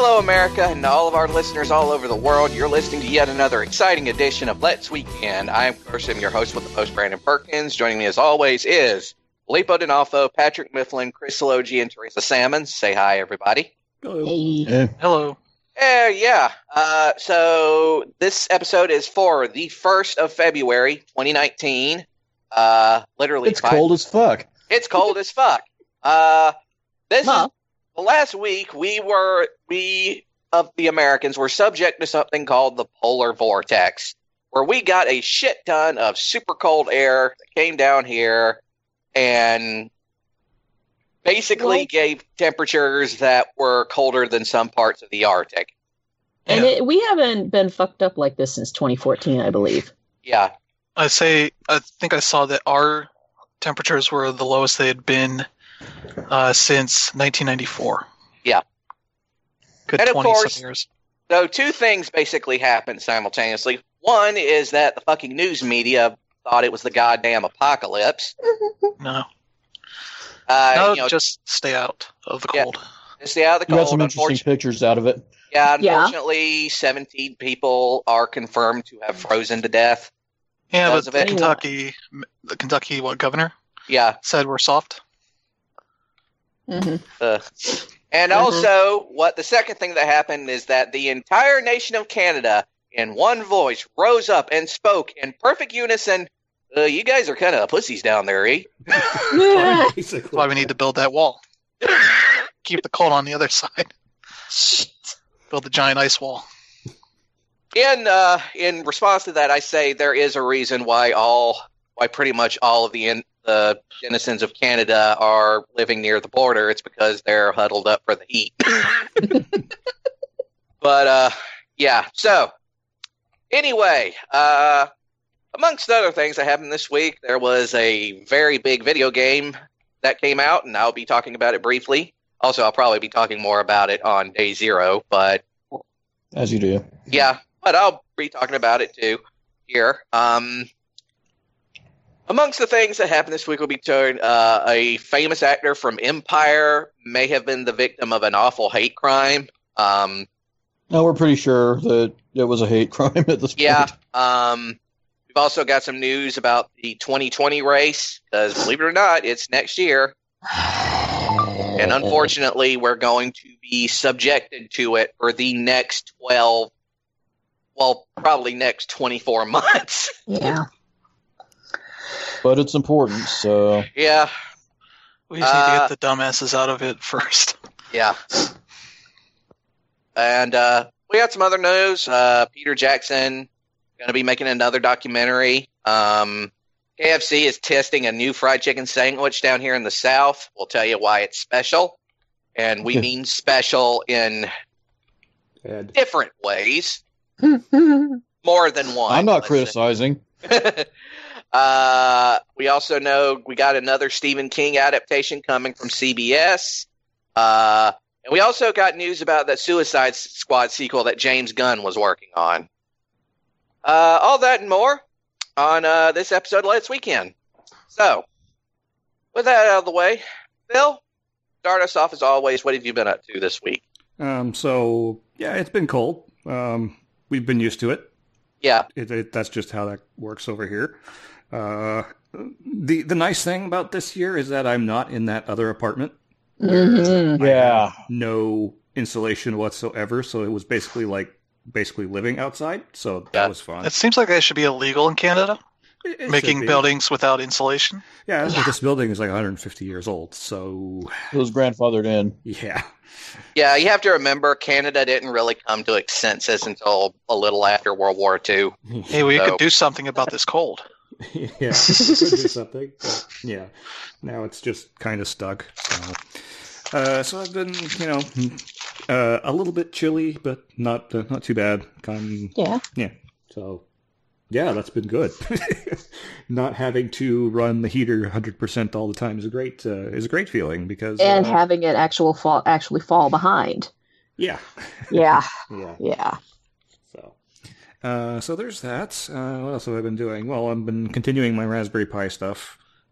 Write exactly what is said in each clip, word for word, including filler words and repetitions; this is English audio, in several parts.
Hello, America, and to all of our listeners all over the world. You're listening to yet another exciting edition of Let's Weekend. I, of course, am your host with the host, Brandon Perkins. Joining me, as always, is Filippo D'Onofrio, Patrick Mifflin, Chris Logie, and Teresa Salmons. Say hi, everybody. Hello. Hey. Hey. Hello. Uh, yeah, uh, so this episode is for the first of February, twenty nineteen. Uh, literally, It's five- cold as fuck. It's cold as fuck. Uh, this Huh. is well, last week we were we of the Americans were subject to something called the polar vortex, where we got a shit ton of super cold air that came down here and basically Well- gave temperatures that were colder than some parts of the Arctic. And Yeah. it, we haven't been fucked up like this since twenty fourteen, I believe. Yeah, I say, I think I saw that our temperatures were the lowest they had been uh, since nineteen ninety-four. Yeah. Good And of twenty course- some years. so two things basically happened simultaneously. One is that the fucking news media thought it was the goddamn apocalypse. No, Uh, no, you know, just stay out of the Yeah. cold. just stay out of the You got cold. some interesting Unfortunately, pictures out of it. yeah, Yeah. unfortunately, seventeen people are confirmed to have frozen to death. Yeah, Because but of it. Kentucky, the Kentucky what governor Yeah, said we're soft. hmm uh, and Mhm. also, what the second thing that happened is that the entire nation of Canada, in one voice, rose up and spoke in perfect unison. Uh, you guys are kind of pussies down there, eh? That's why we need to build that wall. Keep the cold on the other side. Build the giant ice wall. In uh, in response to that, I say there is a reason why all, why pretty much all of the in, the denizens of Canada are living near the border. It's because they're huddled up for the heat. But uh, yeah. So anyway, uh, amongst other things that happened this week, there was a very big video game that came out, and I'll be talking about it briefly. Also, I'll probably be talking more about it on day zero, but As you do. yeah, but I'll be talking about it too here. Um, amongst the things that happened this week will be turned, uh, a famous actor from Empire may have been the victim of an awful hate crime. Um, No, we're pretty sure that it was a hate crime at this yeah. point. Um, we've also got some news about the twenty twenty race, because believe it or not, it's next year. And unfortunately, we're going to be subjected to it for the next twelve, well, probably next twenty-four months. Yeah. But it's important, so Yeah, We just Uh, need to get the dumbasses out of it first. yeah. And uh, we got some other news. Uh, Peter Jackson going to be making another documentary. Um, K F C is testing a new fried chicken sandwich down here in the South. We'll tell you why it's special. And we mean special in different ways. More than one. I'm not let's say. criticizing. uh, we also know we got another Stephen King adaptation coming from C B S. Uh, and we also got news about that Suicide Squad sequel that James Gunn was working on. Uh, all that and more on uh, this episode of Let's Weekend. So, with that out of the way, Phil, start us off as always. What have you been up to this week? Um, so, yeah, it's been cold. Um, we've been used to it. Yeah. It, it. That's just how that works over here. Uh, the the nice thing about this year is that I'm not in that other apartment. Mhm. I Yeah. have no insulation whatsoever, so it was basically like basically living outside. So that Yeah. was fun. It seems like that should be illegal in Canada, It- it should making be. buildings without insulation. Yeah, but this building is like one hundred fifty years old, so It was grandfathered in. yeah. Yeah, you have to remember Canada didn't really come to its senses until a little after World War Two. Hey, we So- could do something about this cold. yeah, could do something. But yeah, now it's just kind of stuck. So, uh, so I've been, you know, uh, a little bit chilly, but not uh, not too bad. Kind, Yeah. yeah. So, yeah, that's been good. Not having to run the heater one hundred percent all the time is a great uh, is a great feeling because And uh, having it actual fall actually fall behind. yeah, Yeah. yeah. Yeah. So, uh, so there's that. Uh, what else have I been doing? Well, I've been continuing my Raspberry Pi stuff.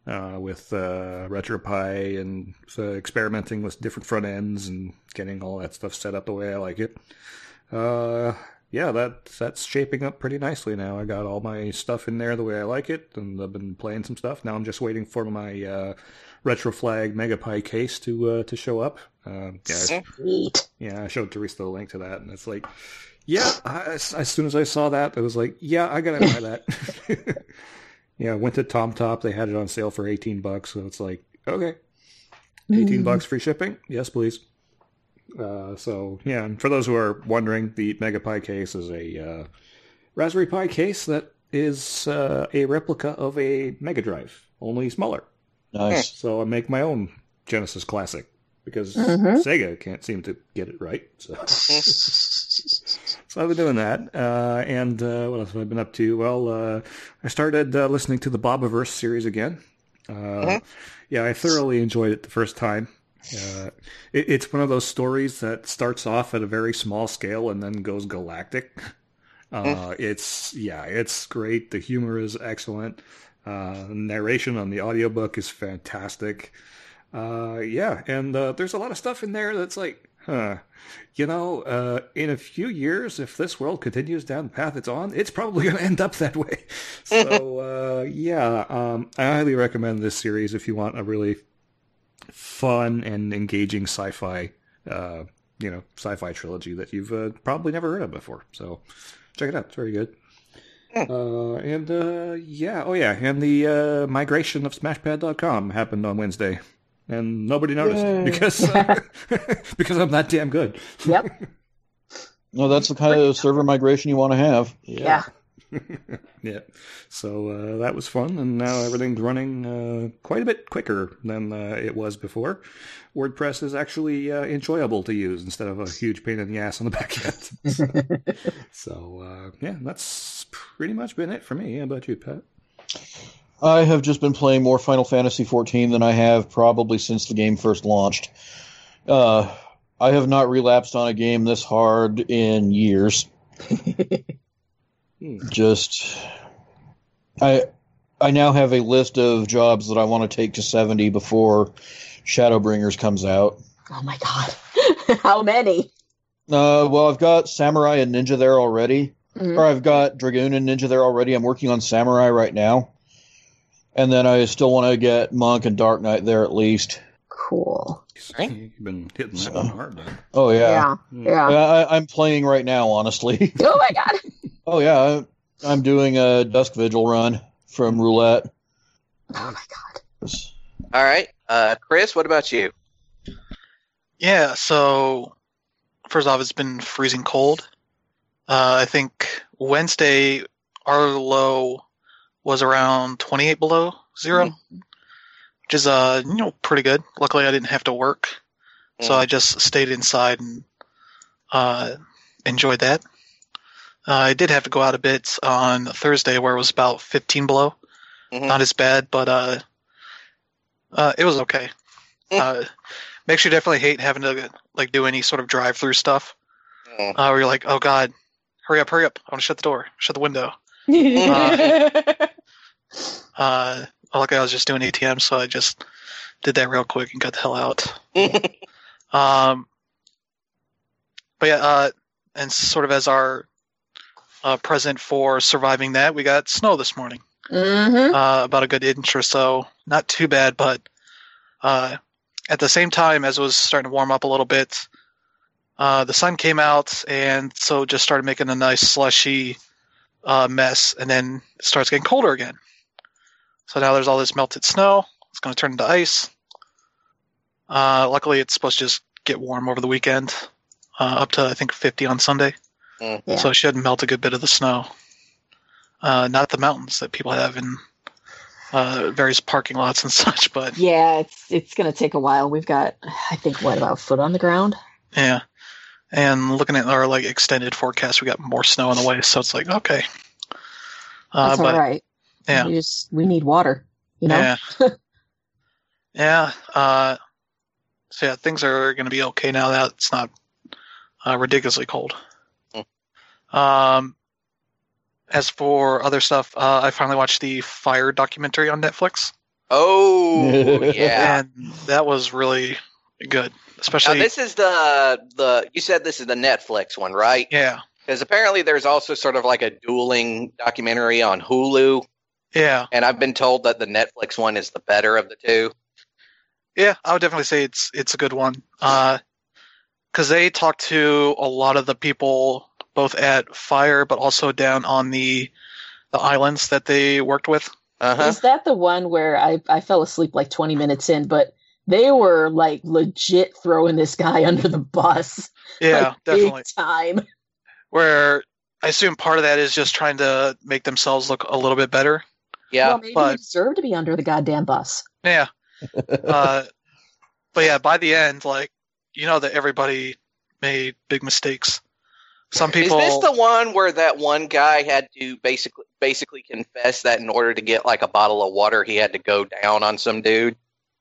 uh, with uh, RetroPie and uh, experimenting with different front ends and getting all that stuff set up the way I like it. Uh, yeah, that that's shaping up pretty nicely now. I got all my stuff in there the way I like it, and I've been playing some stuff. Now I'm just waiting for my uh, RetroFlag MegaPie case to uh, to show up. Uh, yeah, Sweet. yeah, I showed Teresa the link to that, and it's like, yeah, I, as, as soon as I saw that, I was like, yeah, I gotta buy that. Yeah, I went to Tom Top. They had it on sale for eighteen bucks, so it's like, okay, eighteen mm. bucks free shipping? Yes, please. Uh, so, yeah, and for those who are wondering, the MegaPie case is a uh, Raspberry Pi case that is uh, a replica of a Mega Drive, only smaller. Nice. So I make my own Genesis Classic, because mm-hmm. Sega can't seem to get it right. So, so I've been doing that. Uh, and uh, what else have I been up to? Well, uh, I started uh, listening to the Bobiverse series again. Uh, mm-hmm. Yeah, I thoroughly enjoyed it the first time. Uh, it, it's one of those stories that starts off at a very small scale and then goes galactic. Uh, mm. It's, yeah, it's great. The humor is excellent. Uh, narration on the audiobook is fantastic. Uh, yeah, and uh, there's a lot of stuff in there that's like, huh, you know, uh, in a few years, if this world continues down the path it's on, it's probably going to end up that way. So, uh, yeah, um, I highly recommend this series if you want a really fun and engaging sci-fi, uh, you know, sci-fi trilogy that you've uh, probably never heard of before. So check it out. It's very good. Uh, and, uh, yeah, oh yeah, and the uh, migration of Smashpad dot com happened on Wednesday. And nobody noticed Yay. because uh, because I'm that damn good. Yep. No, that's the kind of server migration you want to have. Yeah. Yeah. So uh, that was fun, and now everything's running uh, quite a bit quicker than uh, it was before. WordPress is actually uh, enjoyable to use instead of a huge pain in the ass on the back end. So uh, yeah, that's pretty much been it for me. How about you, Pat? I have just been playing more Final Fantasy fourteen than I have probably since the game first launched. Uh, I have not relapsed on a game this hard in years. Just, I, I now have a list of jobs that I want to take to seventy before Shadowbringers comes out. Oh my god. How many? Uh, well, I've got Samurai and Ninja there already. Mm-hmm. Or I've got Dragoon and Ninja there already. I'm working on Samurai right now. And then I still want to get Monk and Dark Knight there at least. Cool. You've been hitting that one hard, then. Oh, yeah. Yeah. yeah. I, I'm playing right now, honestly. Oh, my God. Oh, yeah. I'm doing a Dusk Vigil run from Roulette. Oh, my God. All right. Uh, Chris, what about you? Yeah, so first off, it's been freezing cold. Uh, I think Wednesday, our low was around twenty-eight below zero, mm-hmm. which is uh you know pretty good. Luckily, I didn't have to work, mm-hmm. so I just stayed inside and uh, enjoyed that. Uh, I did have to go out a bit on Thursday, where it was about fifteen below. Mm-hmm. Not as bad, but uh, uh, it was okay. uh, makes you definitely hate having to like do any sort of drive-through stuff. Mm. Uh, where you're like, oh god, hurry up, hurry up! I want to shut the door, shut the window. uh, uh, luckily I was just doing A T M, so I just did that real quick and got the hell out. um, but yeah, uh, and sort of as our uh, present for surviving that, we got snow this morning. Mm-hmm. Uh, about a good inch or so. Not too bad, but uh, at the same time as it was starting to warm up a little bit, uh, the sun came out, and so it just started making a nice slushy uh, mess, and then it starts getting colder again. So now there's all this melted snow. It's going to turn into ice. Uh, luckily, it's supposed to just get warm over the weekend, uh, up to, I think, fifty on Sunday. Mm. Yeah. So it should melt a good bit of the snow. Uh, not the mountains that people have in uh, various parking lots and such, but yeah, it's it's going to take a while. We've got, I think, what, about a foot on the ground? Yeah. And looking at our like extended forecast, we got more snow on the way, so it's like, okay. Uh, That's but, all right. Yeah. We just we need water, you know? Yeah. yeah. Uh, so yeah, things are going to be okay now that it's not uh, ridiculously cold. Mm. Um, as for other stuff, uh, I finally watched the Fire documentary on Netflix. Oh, yeah. And that was really good. Now, Especially, this is the the you said this is the Netflix one, right? yeah. Because apparently there's also sort of like a dueling documentary on Hulu, Yeah. and I've been told that the Netflix one is the better of the two. Yeah, I would definitely say it's it's a good one. Uh, because they talked to a lot of the people both at Fire, but also down on the the islands that they worked with. Uh huh. Is that the one where I, I fell asleep like twenty minutes in, but they were like legit throwing this guy under the bus? Yeah, like, definitely. Big time. Where I assume part of that is just trying to make themselves look a little bit better. Yeah. Well, maybe but- they deserve to be under the goddamn bus. Yeah. Uh, but yeah, by the end, like, you know that everybody made big mistakes. Some people. Is this the one where that one guy had to basically basically confess that in order to get like a bottle of water, he had to go down on some dude?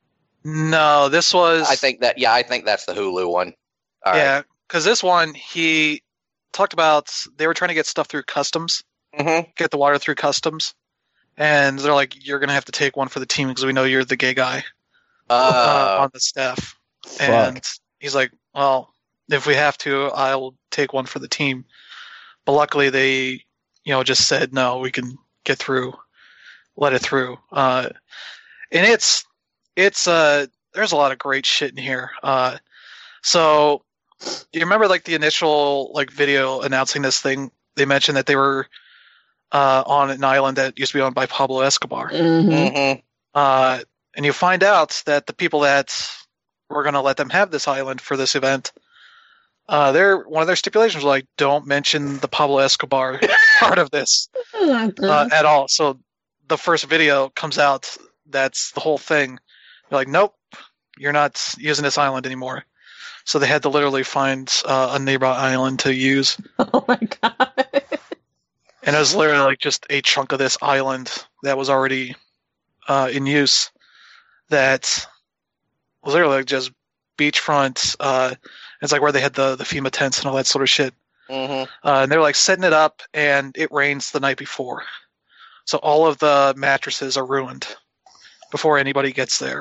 No, this was. I think that yeah, I think that's the Hulu one. All right. Yeah, because this one, he talked about they were trying to get stuff through customs, Mm-hmm. get the water through customs. And they're like, you're going to have to take one for the team because we know you're the gay guy uh, Uh, on the staff. And he's like, well, if we have to, I'll take one for the team. But luckily, they, you know, just said, no, we can get through, let it through. Uh, and it's, it's, uh, there's a lot of great shit in here. Uh, so you remember like the initial like video announcing this thing? They mentioned that they were uh, on an island that used to be owned by Pablo Escobar. Mm-hmm. mhm. Uh, and you find out that the people that were going to let them have this island for this event, uh, their one of their stipulations was like, don't mention the Pablo Escobar part of this uh, at all. So the first video comes out, that's the whole thing. They're like, nope, you're not using this island anymore. So they had to literally find uh, a neighbor island to use. Oh my god. And it was literally like just a chunk of this island that was already uh, in use. That was literally like just beachfront. Uh, it's like where they had the, the FEMA tents and all that sort of shit. Mhm. Uh, and they're like setting it up, and it rains the night before. So all of the mattresses are ruined before anybody gets there.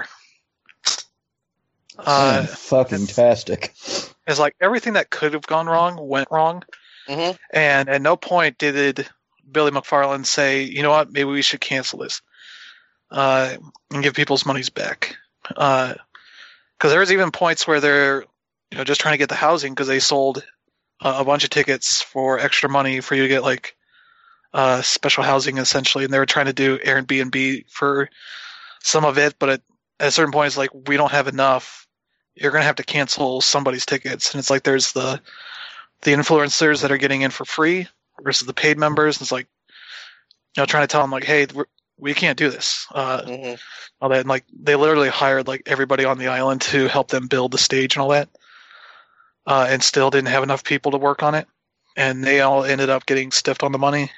Uh, fucking tastic. it's like everything that could have gone wrong went wrong. Mhm. And at no point did Billy McFarland say, you know what, maybe we should cancel this uh, and give people's monies back. Because uh, there was even points where they're you know, just trying to get the housing because they sold uh, a bunch of tickets for extra money for you to get like uh, special housing essentially. And they were trying to do Airbnb for some of it. But at, at a certain point, it's like, we don't have enough. You're going to have to cancel somebody's tickets. And it's like there's the the influencers that are getting in for free versus the paid members. It's like, you know, trying to tell them like, hey, we're, we can't do this. Uh, Mhm. all that. And like, they literally hired like everybody on the island to help them build the stage and all that. Uh, and still didn't have enough people to work on it. And they all ended up getting stiffed on the money.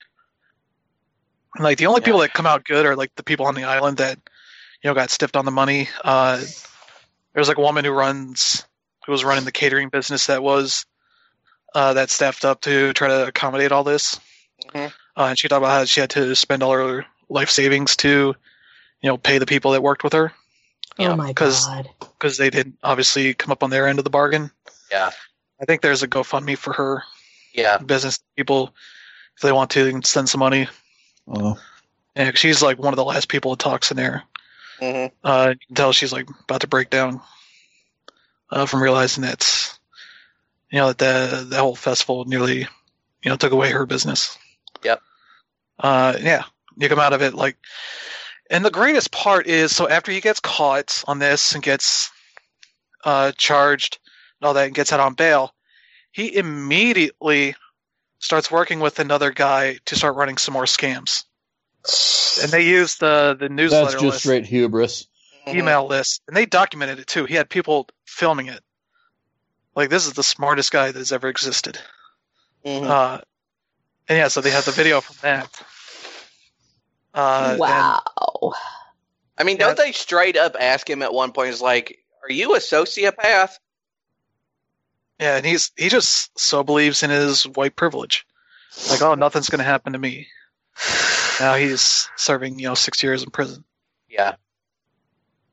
And like the only Yeah. people that come out good are like the people on the island that, you know, got stiffed on the money. Uh, there's like a woman who runs, who was running the catering business that was, Uh, that staffed up to try to accommodate all this. Mhm. Uh, and she talked about how she had to spend all her life savings to, you know, pay the people that worked with her Yeah, Oh my 'cause- god. because they didn't obviously come up on their end of the bargain. Yeah. I think there's a GoFundMe for her Yeah. business people if they want to, they can send some money. Oh. And she's like one of the last people that talks in there. Mhm. Uh, you can tell she's like about to break down uh, from realizing that, you know, that the, the whole festival nearly, you know, took away her business. Yep. Uh, yeah, you come out of it like, and the greatest part is, so after he gets caught on this and gets uh, charged and all that and gets out on bail, he immediately starts working with another guy to start running some more scams. And they use the, the newsletter That's just list, straight hubris. Mhm. email list, and they documented it too. He had people filming it. Like, this is the smartest guy that's ever existed. Mhm. Uh, and yeah, so they have the video from that. Uh, wow. I mean, don't they straight up ask him at one point? Is like, "Are you a sociopath?" And, yeah, and he's he just so believes in his white privilege. Like, oh, nothing's going to happen to me. Now he's serving, you know, six years in prison. Yeah.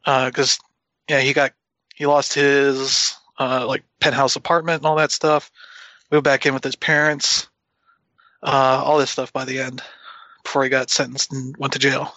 because uh, yeah, he got he lost his uh, like penthouse apartment and all that stuff. Moved back in with his parents. Uh, all this stuff by the end before he got sentenced and went to jail.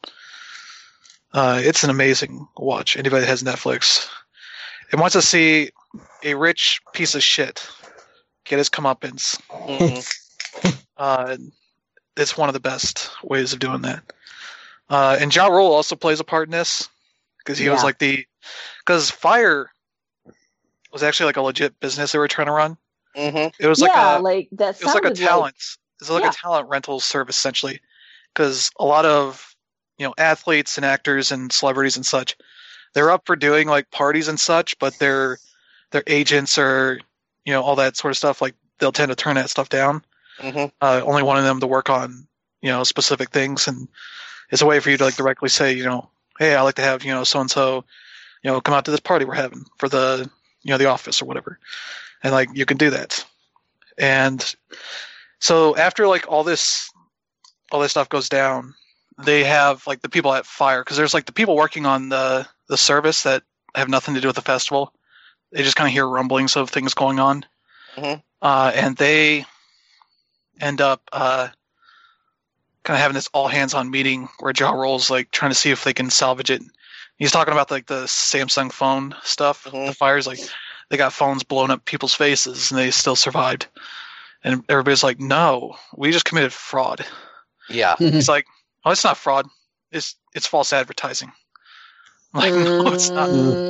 Uh, it's an amazing watch. Anybody that has Netflix and wants to see a rich piece of shit get his comeuppance. Mm-hmm. uh, it's one of the best ways of doing that. Uh, and Ja Rule also plays a part in this because he yeah. was like the because Fire was actually like a legit business they were trying to run. Mm-hmm. It was like yeah, a like that. It was like a talent. Like, it was like yeah. a talent rental service essentially, because a lot of you know athletes and actors and celebrities and such, they're up for doing like parties and such, but their their agents or you know all that sort of stuff like they'll tend to turn that stuff down. Mm-hmm. Uh, only wanting them to work on you know specific things, and it's a way for you to like directly say you know hey I like to have you know so and so you know come out to this party we're having for the you know the office or whatever. And like you can do that, and so after like all this, all this stuff goes down, they have like the people at Fire because there's like the people working on the the service that have nothing to do with the festival. They just kind of hear rumblings of things going on, mm-hmm. uh, and they end up uh, kind of having this all hands on meeting where Ja Rule's like trying to see if they can salvage it. He's talking about like the Samsung phone stuff. Mm-hmm. The Fire's like. They got phones blown up people's faces, and they still survived. And everybody's like, "No, we just committed fraud." Yeah, he's like, "Oh, it's not fraud. It's it's false advertising." I'm like, no, it's not.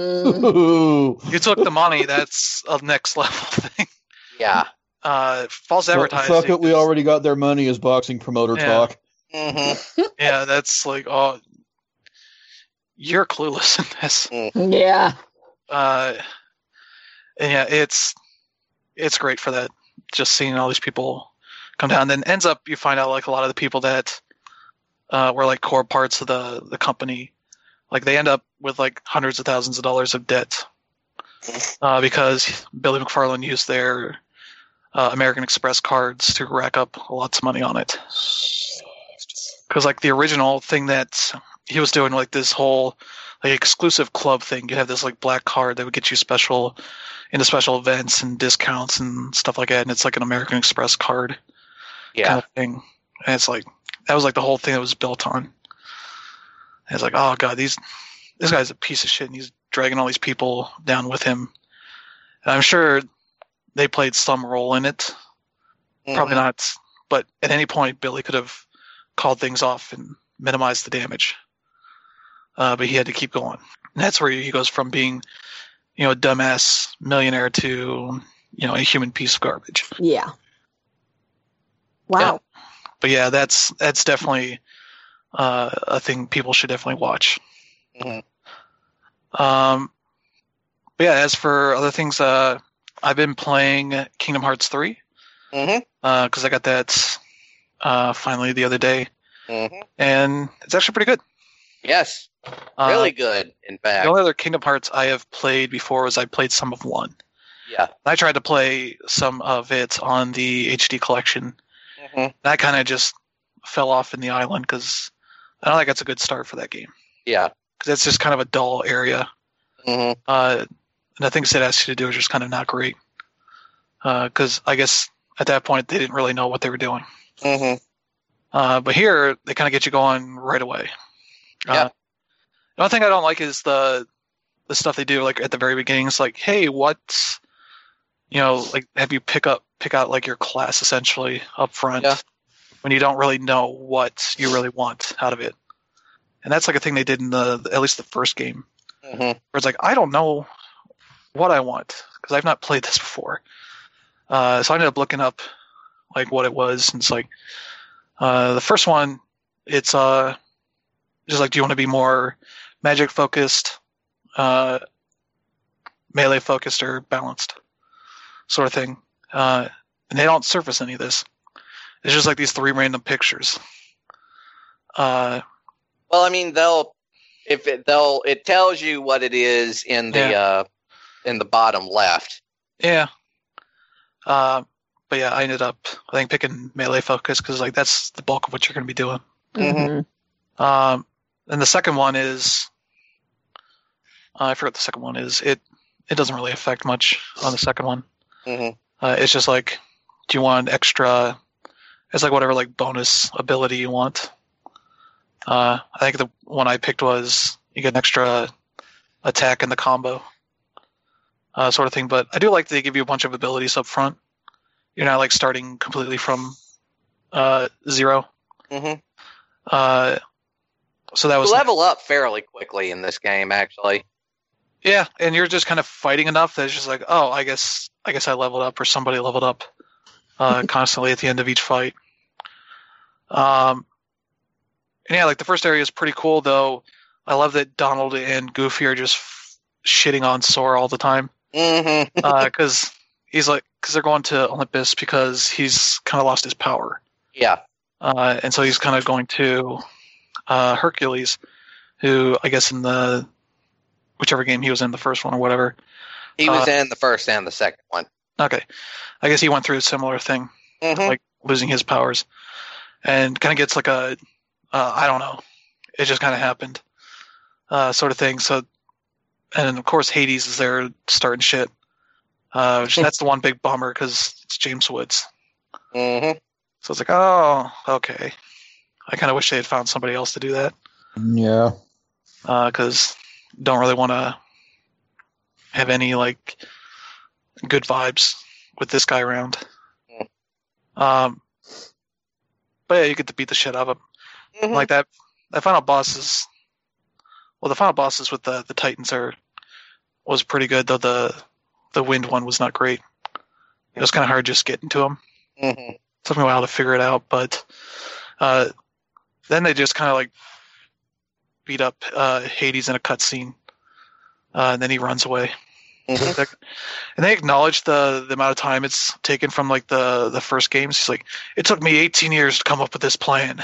You took the money. That's a next level thing. Yeah. Uh, false advertising. Fuck it, we already got their money as boxing promoter yeah. talk. Mm-hmm. Yeah, that's like, oh, you're clueless in this. Yeah. Uh. And yeah, it's it's great for that. Just seeing all these people come down, then ends up you find out like a lot of the people that uh, were like core parts of the the company, like they end up with like hundreds of thousands of dollars of debt uh, because Billy McFarland used their uh, American Express cards to rack up lots of money on it. Because like the original thing that he was doing, like this whole like exclusive club thing, you have this like black card that would get you special. Into special events and discounts and stuff like that, and it's like an American Express card yeah. kind of thing. And it's like that was like the whole thing that was built on. And it's like, oh god, these this guy's a piece of shit, and he's dragging all these people down with him. And I'm sure they played some role in it. Mm-hmm. Probably not, but at any point Billy could have called things off and minimized the damage. Uh, but he had to keep going. And that's where he goes from being you know, a dumbass millionaire to, you know, a human piece of garbage. Yeah. Wow. Yeah. But yeah, that's that's definitely uh, a thing people should definitely watch. Mm-hmm. Um, but yeah, as for other things, uh, I've been playing Kingdom Hearts three because mm-hmm. uh, I got that uh, finally the other day, mm-hmm. and it's actually pretty good. Yes. Really uh, good, in fact. The only other Kingdom Hearts I have played before was I played some of one. Yeah. I tried to play some of it on the H D collection. Mm-hmm. That kind of just fell off in the island because I don't think that's a good start for that game. Yeah. Because it's just kind of a dull area. Mm-hmm. Uh, and the things it asks you to do is just kind of not great. Because uh, I guess at that point they didn't really know what they were doing. Mm-hmm. Uh, but here, they kind of get you going right away. Yeah. Uh, the only thing I don't like is the the stuff they do like at the very beginning. It's like, hey, what's you know, like have you pick up pick out like your class essentially up front yeah. when you don't really know what you really want out of it. And that's like a thing they did in the at least the first game, mm-hmm. where it's like I don't know what I want because I've not played this before. Uh, so I ended up looking up like what it was, and it's like uh, the first one. It's uh just like, do you want to be more magic focused, uh, melee focused, or balanced, sort of thing. Uh, and they don't surface any of this. It's just like these three random pictures. Uh, well, I mean, they'll if it, they'll it tells you what it is in the yeah. uh, in the bottom left. Yeah. Uh, but yeah, I ended up I think picking melee focus because like that's the bulk of what you're going to be doing. Mm-hmm. Um, and the second one is Uh, I forgot the second one is. It it doesn't really affect much on the second one. Mm-hmm. Uh, it's just like, do you want extra? It's like whatever like bonus ability you want. Uh, I think the one I picked was you get an extra attack in the combo, uh, sort of thing. But I do like that they give you a bunch of abilities up front. You're not like starting completely from uh, zero. Mm-hmm. Uh, so that was you level up fairly quickly in this game, actually. Yeah, and you're just kind of fighting enough that it's just like, oh, I guess I guess I leveled up or somebody leveled up uh, constantly at the end of each fight. Um, and yeah, like the first area is pretty cool, though. I love that Donald and Goofy are just f- shitting on Sora all the time. Mm-hmm. Because uh, he's like, because they're going to Olympus because he's kind of lost his power. Yeah. Uh, and so he's kind of going to uh, Hercules, who I guess in the whichever game he was in, the first one or whatever. He was uh, in the first and the second one. Okay. I guess he went through a similar thing, Mm-hmm. like losing his powers. And kind of gets like a, uh, I don't know, it just kind of happened, uh, sort of thing. So, and of course Hades is there starting shit. Uh, which, that's the one big bummer because it's James Woods. Mm-hmm. So it's like, oh, okay. I kind of wish they had found somebody else to do that. Yeah. Because uh, don't really want to have any like good vibes with this guy around. Mm. Um, but yeah, you get to beat the shit out of him. Mm-hmm. Like that. That final boss is well, the final bosses with the the Titans are was pretty good, though the the wind one was not great. It was kind of hard just getting to them. Mm-hmm. Took me a while to figure it out, but uh, then they just kind of like beat up uh, Hades in a cutscene, uh, and then he runs away. Mm-hmm. And they acknowledge the the amount of time it's taken from like the the first games. He's like, it took me eighteen years to come up with this plan.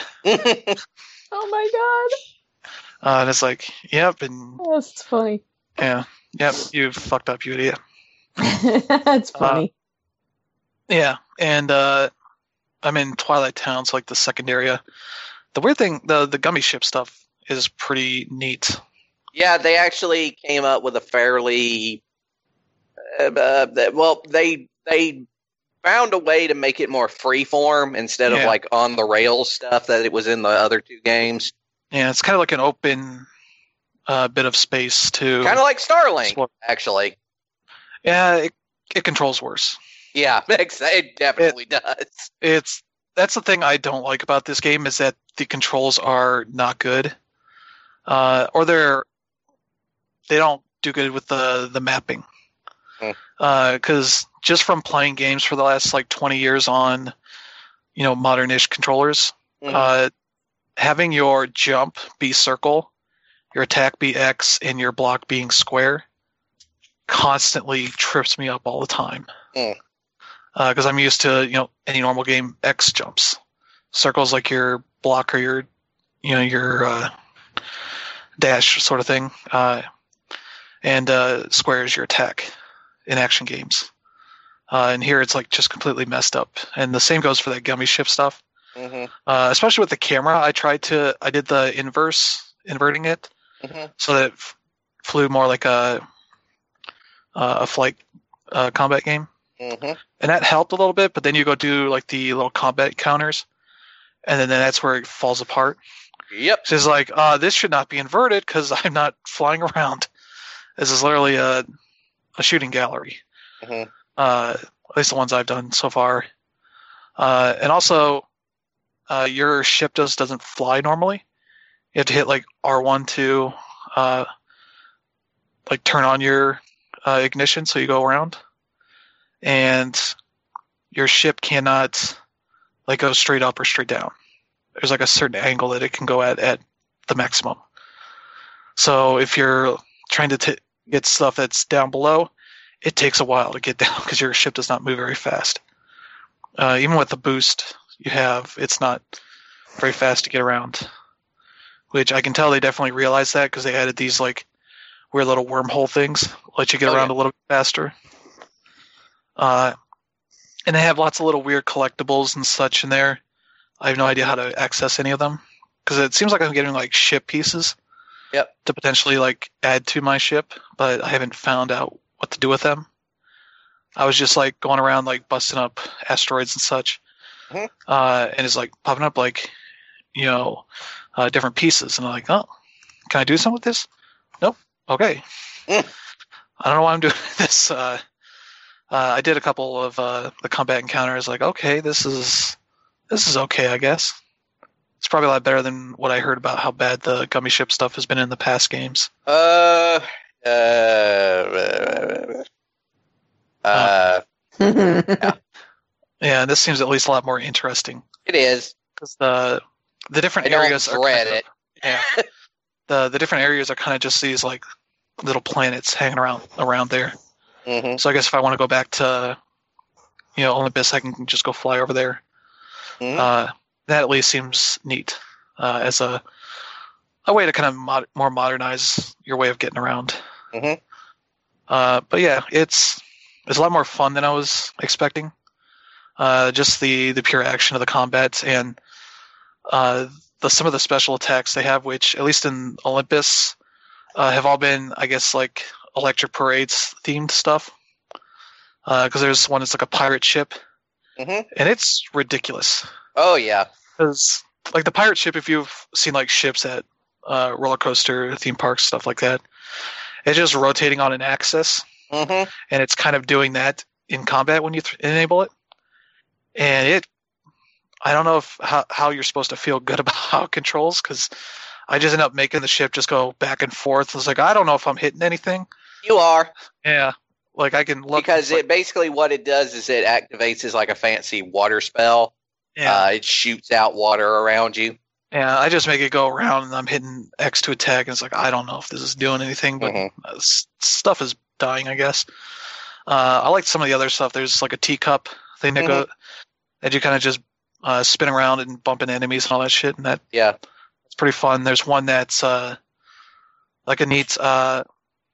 Oh my god, Uh, and it's like, yep, and oh, that's funny. yeah, yep, you fucked up, you idiot. That's funny. Yeah, and uh, I'm in Twilight Town, so like the second area. The weird thing, the the gummy ship stuff is pretty neat. Yeah, they actually came up with a fairly uh, uh, well. They they found a way to make it more freeform instead of Yeah. like on the rails stuff that it was in the other two games. Yeah, it's kind of like an open uh, bit of space to. Kind of like Starlink, Explore. actually. Yeah, it, it controls worse. Yeah, it definitely does. It's that's the thing I don't like about this game is that the controls are not good, uh, or they're they don't do good with the the mapping. Because Hmm. uh, just from playing games for the last like twenty years on, you know, modern-ish controllers, Mhm. uh, having your jump be circle, your attack be X, and your block being square, constantly trips me up all the time. Hmm. Because I'm used to, you know, any normal game X jumps, circles like your block or your, you know, your uh, dash sort of thing, uh, and uh, square is your attack in action games. Uh, and here it's like just completely messed up. And the same goes for that gummy ship stuff. Mhm. Uh, especially with the camera, I tried to, I did the inverse, inverting it, Mhm. so that it f- flew more like a uh, a flight uh, combat game, Mhm. and that helped a little bit. But then you go do like the little combat counters, and then, then that's where it falls apart. Yep. So it's like, uh, this should not be inverted because I'm not flying around. This is literally a a shooting gallery. Mhm. Uh, at least the ones I've done so far. Uh, and also, uh, your ship just doesn't fly normally. You have to hit like R one to uh, like turn on your uh, ignition so you go around. And your ship cannot like go straight up or straight down. There's like a certain angle that it can go at at the maximum. So if you're trying to t- get stuff that's down below, it takes a while to get down because your ship does not move very fast. Uh, even with the boost you have, it's not very fast to get around. Which I can tell they definitely realized that because they added these like weird little wormhole things, let you get Oh, around yeah. a little bit faster. Uh, and they have lots of little weird collectibles and such in there. I have no idea how to access any of them because it seems like I'm getting like ship pieces, Yep. To potentially like add to my ship, but I haven't found out what to do with them. I was just like going around like busting up asteroids and such, Mhm. uh, and it's like popping up like, you know, uh, different pieces, and I'm like, oh, can I do something with this? Nope. Okay. Mm. I don't know why I'm doing this. Uh, uh, I did a couple of uh, the combat encounters. Like, okay, this is this is okay, I guess. It's probably a lot better than what I heard about how bad the gummy ship stuff has been in the past games. Uh, uh, uh, yeah. Yeah, this seems at least a lot more interesting it is. because the the different I don't areas are dread kind it. of, yeah, the the different areas are kind of just these like little planets hanging around around there. Mm-hmm. So I guess if I want to go back to, you know, Olympus, I can just go fly over there. Mhm. Uh, that at least seems neat uh, as a a way to kind of mod- more modernize your way of getting around. Mhm. Uh, but yeah, it's it's a lot more fun than I was expecting. Uh, just the, the pure action of the combat and uh, the some of the special attacks they have, which at least in Olympus uh, have all been, I guess, like Electric Parades themed stuff. Because there's one that's like a pirate ship, Mhm. and it's ridiculous. Oh yeah. Because like the pirate ship, if you've seen like ships at uh, roller coaster theme parks, stuff like that, it's just rotating on an axis, Mm-hmm. and it's kind of doing that in combat when you th- enable it. And it, I don't know if how, how you're supposed to feel good about how it controls, because I just end up making the ship just go back and forth. It's like I don't know if I'm hitting anything. You are. Yeah, like I can look Because like, it basically what it does is it activates as like a fancy water spell. yeah. Uh, it shoots out water around you. Yeah, I just make it go around, and I'm hitting X to attack, and it's like I don't know if this is doing anything, but Mhm. uh, s- stuff is dying, I guess. Uh, I like some of the other stuff. There's like a teacup thing that Mhm. go that you kind of just uh, spin around and bump into enemies and all that shit, and that Yeah. it's pretty fun. There's one that's uh, like a neat. Uh,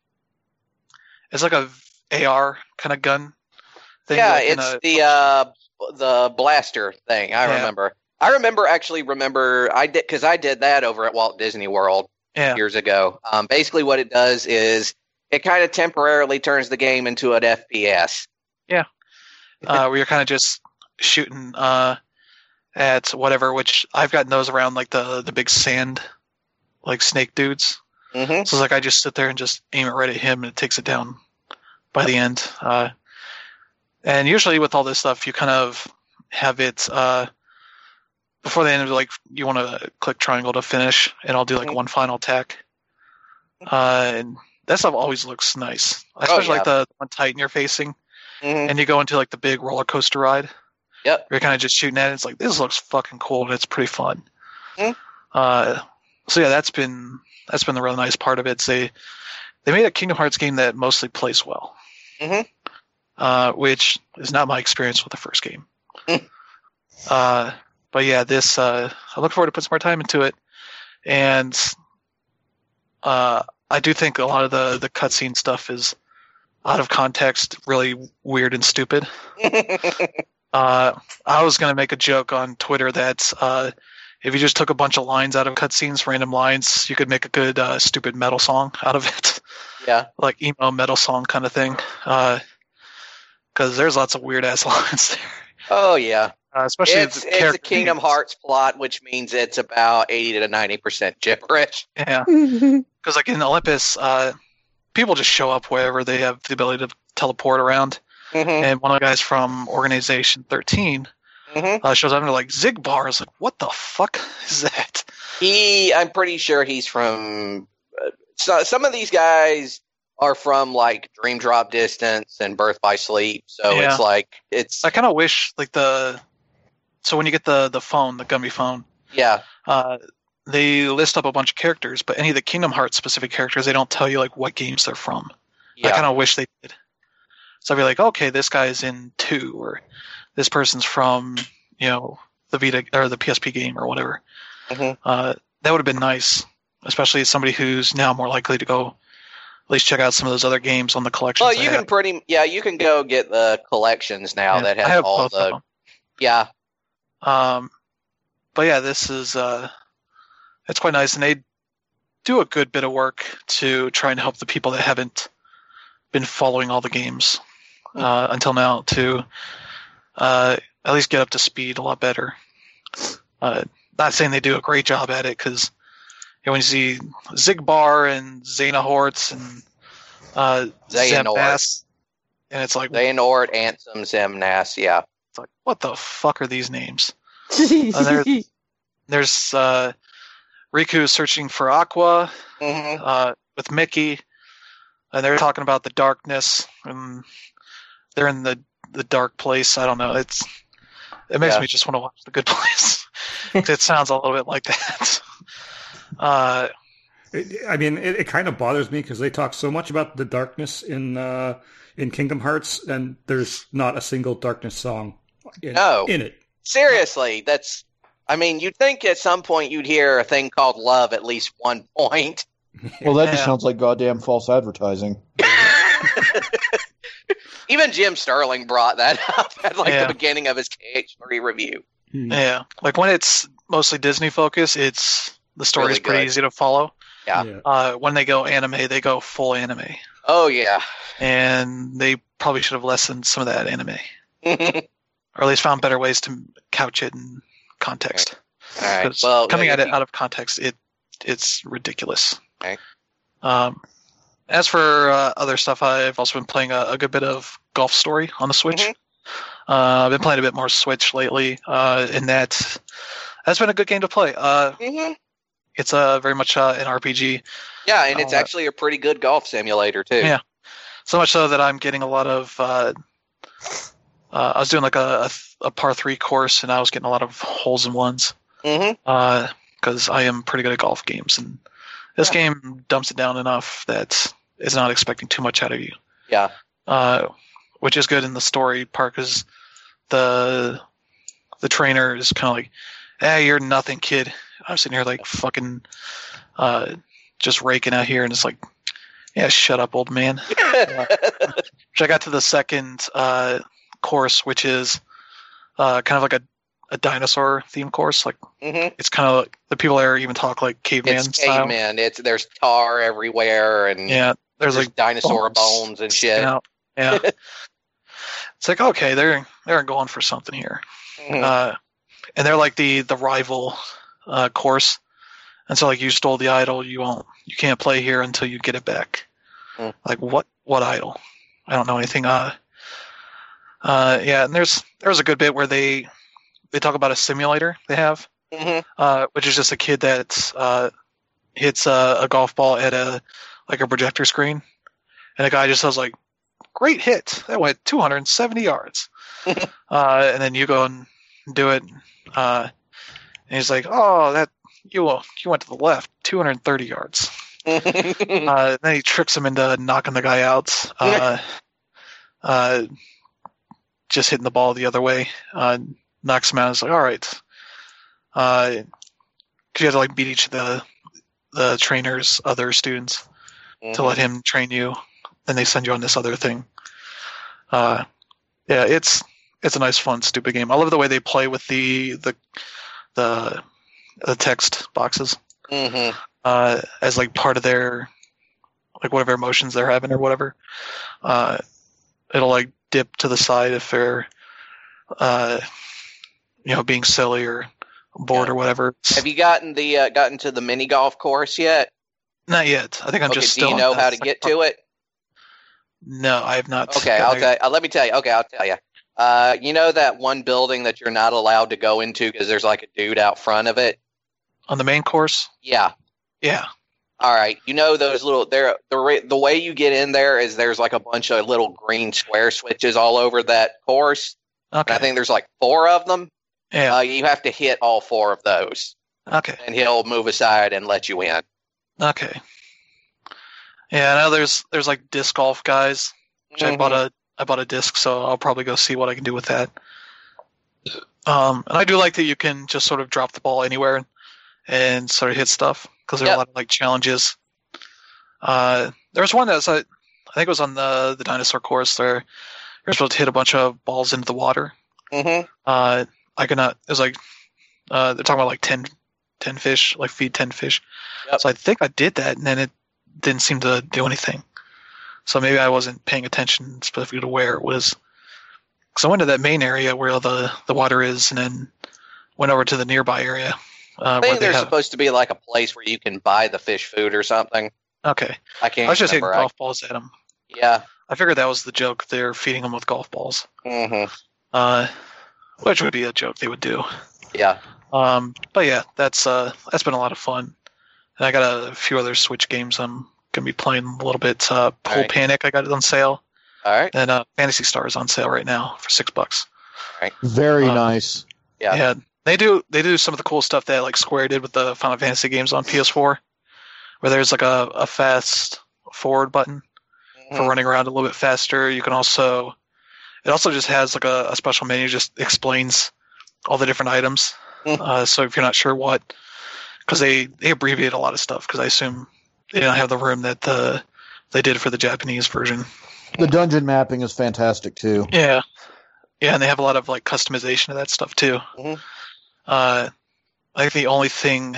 it's like a A R kind of gun thing. Yeah, like in it's a- the uh, the blaster thing. I Yeah. remember. I remember actually remember I did because I did that over at Walt Disney World yeah. years ago. Um, basically, what it does is it kind of temporarily turns the game into an F P S. uh, where you're kind of just shooting uh, at whatever. Which I've gotten those around like the the big sand, like snake dudes. Mm-hmm. So it's like I just sit there and just aim it right at him, and it takes it down by the end. Uh, and usually with all this stuff, you kind of have it uh, before the end. Like you want to click triangle to finish, and I'll do like Mhm. one final attack. Uh, and that stuff always looks nice, especially yeah. like the one Titan you're facing, Mm-hmm. and you go into like the big roller coaster ride. Yep. You're kind of just shooting at it. It's like this looks fucking cool, and it's pretty fun. Mhm. Uh, so yeah, that's been that's been the really nice part of it. It's they they made a Kingdom Hearts game that mostly plays well, Mhm. uh, which is not my experience with the first game. Mm. uh, but yeah, this uh, I look forward to putting some more time into it, and uh, I do think a lot of the the cutscene stuff is out of context, really weird and stupid. Uh, I was going to make a joke on Twitter that uh, if you just took a bunch of lines out of cutscenes, random lines, you could make a good uh, stupid metal song out of it, Yeah. like emo metal song kind of thing. Because there's lots of weird ass lines there, Oh yeah. uh, especially It's the it's a character Kingdom names. Hearts plot, which means it's about eighty to ninety percent gibberish. Yeah, because like in Olympus, uh, people just show up wherever they have the ability to teleport around. Mm-hmm. And one of the guys from Organization thirteen Mm-hmm. uh, shows up and they're like, Zigbar. I was like, what the fuck is that? He, I'm pretty sure he's from. Uh, so, some of these guys are from like Dream Drop Distance and Birth by Sleep, so Yeah. it's like it's I kind of wish like the so when you get the the phone, the Gumby phone, yeah. uh, they list up a bunch of characters, but any of the Kingdom Hearts specific characters, they don't tell you like what games they're from. I Yeah. kind of wish they did. So I'd be like, okay, this guy's in two, or this person's from you know the Vita or the P S P game or whatever. Mhm. Uh, that would have been nice, especially as somebody who's now more likely to go at least check out some of those other games on the collections. Well, I you have. can pretty yeah, you can go get the collections now Yeah, that I have, have all both of the them. yeah. Um, but yeah, this is uh, it's quite nice, and they do a good bit of work to try and help the people that haven't been following all the games uh, until now to uh, at least get up to speed a lot better. Uh, not saying they do a great job at it, because you know, when you see Zigbar and Xenahort and uh, Xehanort. Zemnas, and it's like, Xehanort, Ansem, Zemnas, yeah. it's like, what the fuck are these names? uh, there, there's uh, Riku searching for Aqua Mm-hmm. uh, with Mickey, and they're talking about the darkness, and they're in the, the dark place. I don't know. It's it makes Yeah. me just want to watch The Good Place. It sounds a little bit like that. Uh, It, I mean, it, it kind of bothers me because they talk so much about the darkness in uh, in Kingdom Hearts, and there's not a single darkness song in, No. in it. Seriously, that's. I mean, you'd think at some point you'd hear a thing called love at least one point. Well, that just Yeah. sounds like goddamn false advertising. Even Jim Sterling brought that up at like Yeah. the beginning of his K H three review. Hmm. yeah, like when it's mostly Disney focused, it's the story Really is pretty good. easy to follow. Yeah. Yeah. Uh, when they go anime, they go full anime, Oh yeah. and they probably should have lessened some of that anime, All or at least found better ways to couch it in context. right. 'Cause Well, coming if at it you- out of context, it it's ridiculous. Okay. Um, as for uh, other stuff, I've also been playing a, a good bit of Golf Story on the Switch. Mhm. Uh, I've been playing a bit more Switch lately, uh, and that that's been a good game to play. Uh, Mhm. it's uh, very much uh, an R P G, Yeah, and it's Uh, actually a pretty good golf simulator too. Yeah. so much so that I'm getting a lot of. Uh, uh, I was doing like a, a, a par three course, and I was getting a lot of holes in ones. Mm-hmm. because I am pretty good at golf games, and this Yeah. game dumps it down enough that it's not expecting too much out of you. Yeah. Uh, which is good in the story part, because the the trainer is kind of like, "Hey, you're nothing, kid." I'm sitting here like fucking, uh, just raking out here, and it's like, "Yeah, shut up, old man." Which I got to the second uh, course, which is uh, kind of like a a dinosaur theme course. Like hmm it's kind of like, the people there even talk like caveman It's style. caveman. It's there's tar everywhere and Yeah, there's, there's like dinosaur bones bones and sticking shit. out. Yeah, it's like, okay, they're they're going for something here, Mhm. uh, and they're like the the rival uh, course, and so like you stole the idol, you won't, you can't play here until you get it back. Mm. Like what what idol? I don't know anything. Uh, uh, yeah, and there's there's a good bit where they they talk about a simulator they have. Mhm. Uh, which is just a kid that uh, hits a, a golf ball at a like a projector screen, and a guy just says like, "Great hit! That went two hundred seventy yards." uh, and then you go and do it, uh, and he's like, "Oh, that you you went to the left, two hundred thirty yards." Uh, then he tricks him into knocking the guy out, uh, uh, just hitting the ball the other way, uh, knocks him out. It's like, all right. Uh, 'cause you have to like beat each of the the trainer's other students to let him train you. Then they send you on this other thing. Uh, yeah, it's it's a nice, fun, stupid game. I love the way they play with the the the, the text boxes Mhm. uh, as like part of their like whatever emotions they're having or whatever. Uh, it'll like dip to the side if they're uh, you know being silly or bored Yeah. or whatever. Have you gotten the uh, gotten to the mini golf course yet? Not yet. I think I'm Okay, just do still. you on know the how to second get part. to it? No, I have not. Okay, gotten I'll there. tell. Uh, let me tell you. Okay, I'll tell you. Uh, you know that one building that you're not allowed to go into because there's like a dude out front of it. On the main course. Yeah. Yeah. All right. You know those little there. The ra- the way you get in there is there's like a bunch of little green square switches all over that course. And Okay. I think there's like four of them. yeah. Uh, you have to hit all four of those, okay. and he'll move aside and let you in. Okay. Yeah, I know there's there's like disc golf guys. Which I bought a I bought a disc, so I'll probably go see what I can do with that. Um, and I do like that you can just sort of drop the ball anywhere and sort of hit stuff because there are Yep. a lot of like challenges. Uh, there was one that was uh, I think it was on the the dinosaur course. There you're supposed to hit a bunch of balls into the water. Mm-hmm. Uh, I cannot. It was like uh, they're talking about like ten ten fish, like feed ten fish. Yep. So I think I did that, and then it didn't seem to do anything. So maybe I wasn't paying attention specifically to where it was. Because I went to that main area where all the, the water is, and then went over to the nearby area. Uh, I where think they there's have... supposed to be like a place where you can buy the fish food or something. Okay. I can't I was just hitting remember. golf balls at them. Yeah. I figured that was the joke. They're feeding them with golf balls. Mm-hmm. Uh, which would be a joke they would do. Yeah. Um, but yeah, that's uh, that's been a lot of fun. And I got a few other Switch games I'm going to be playing a little bit. Uh, Pool right. Panic, I got it on sale. All right. And uh, Phantasy Star is on sale right now for six bucks. Very Um, nice. Yeah. Yeah, they do they do some of the cool stuff that like Square did with the Final Fantasy games on P S four, where there's like a, a fast forward button Mhm. for running around a little bit faster. You can also, it also just has like a, a special menu, just explains all the different items. Mhm. Uh, so if you're not sure what, because they, they abbreviate a lot of stuff, because I assume they don't have the room that the they did for the Japanese version. The dungeon mapping is fantastic too. Yeah, yeah, and they have a lot of like customization of that stuff too. Mhm. Uh, I think the only thing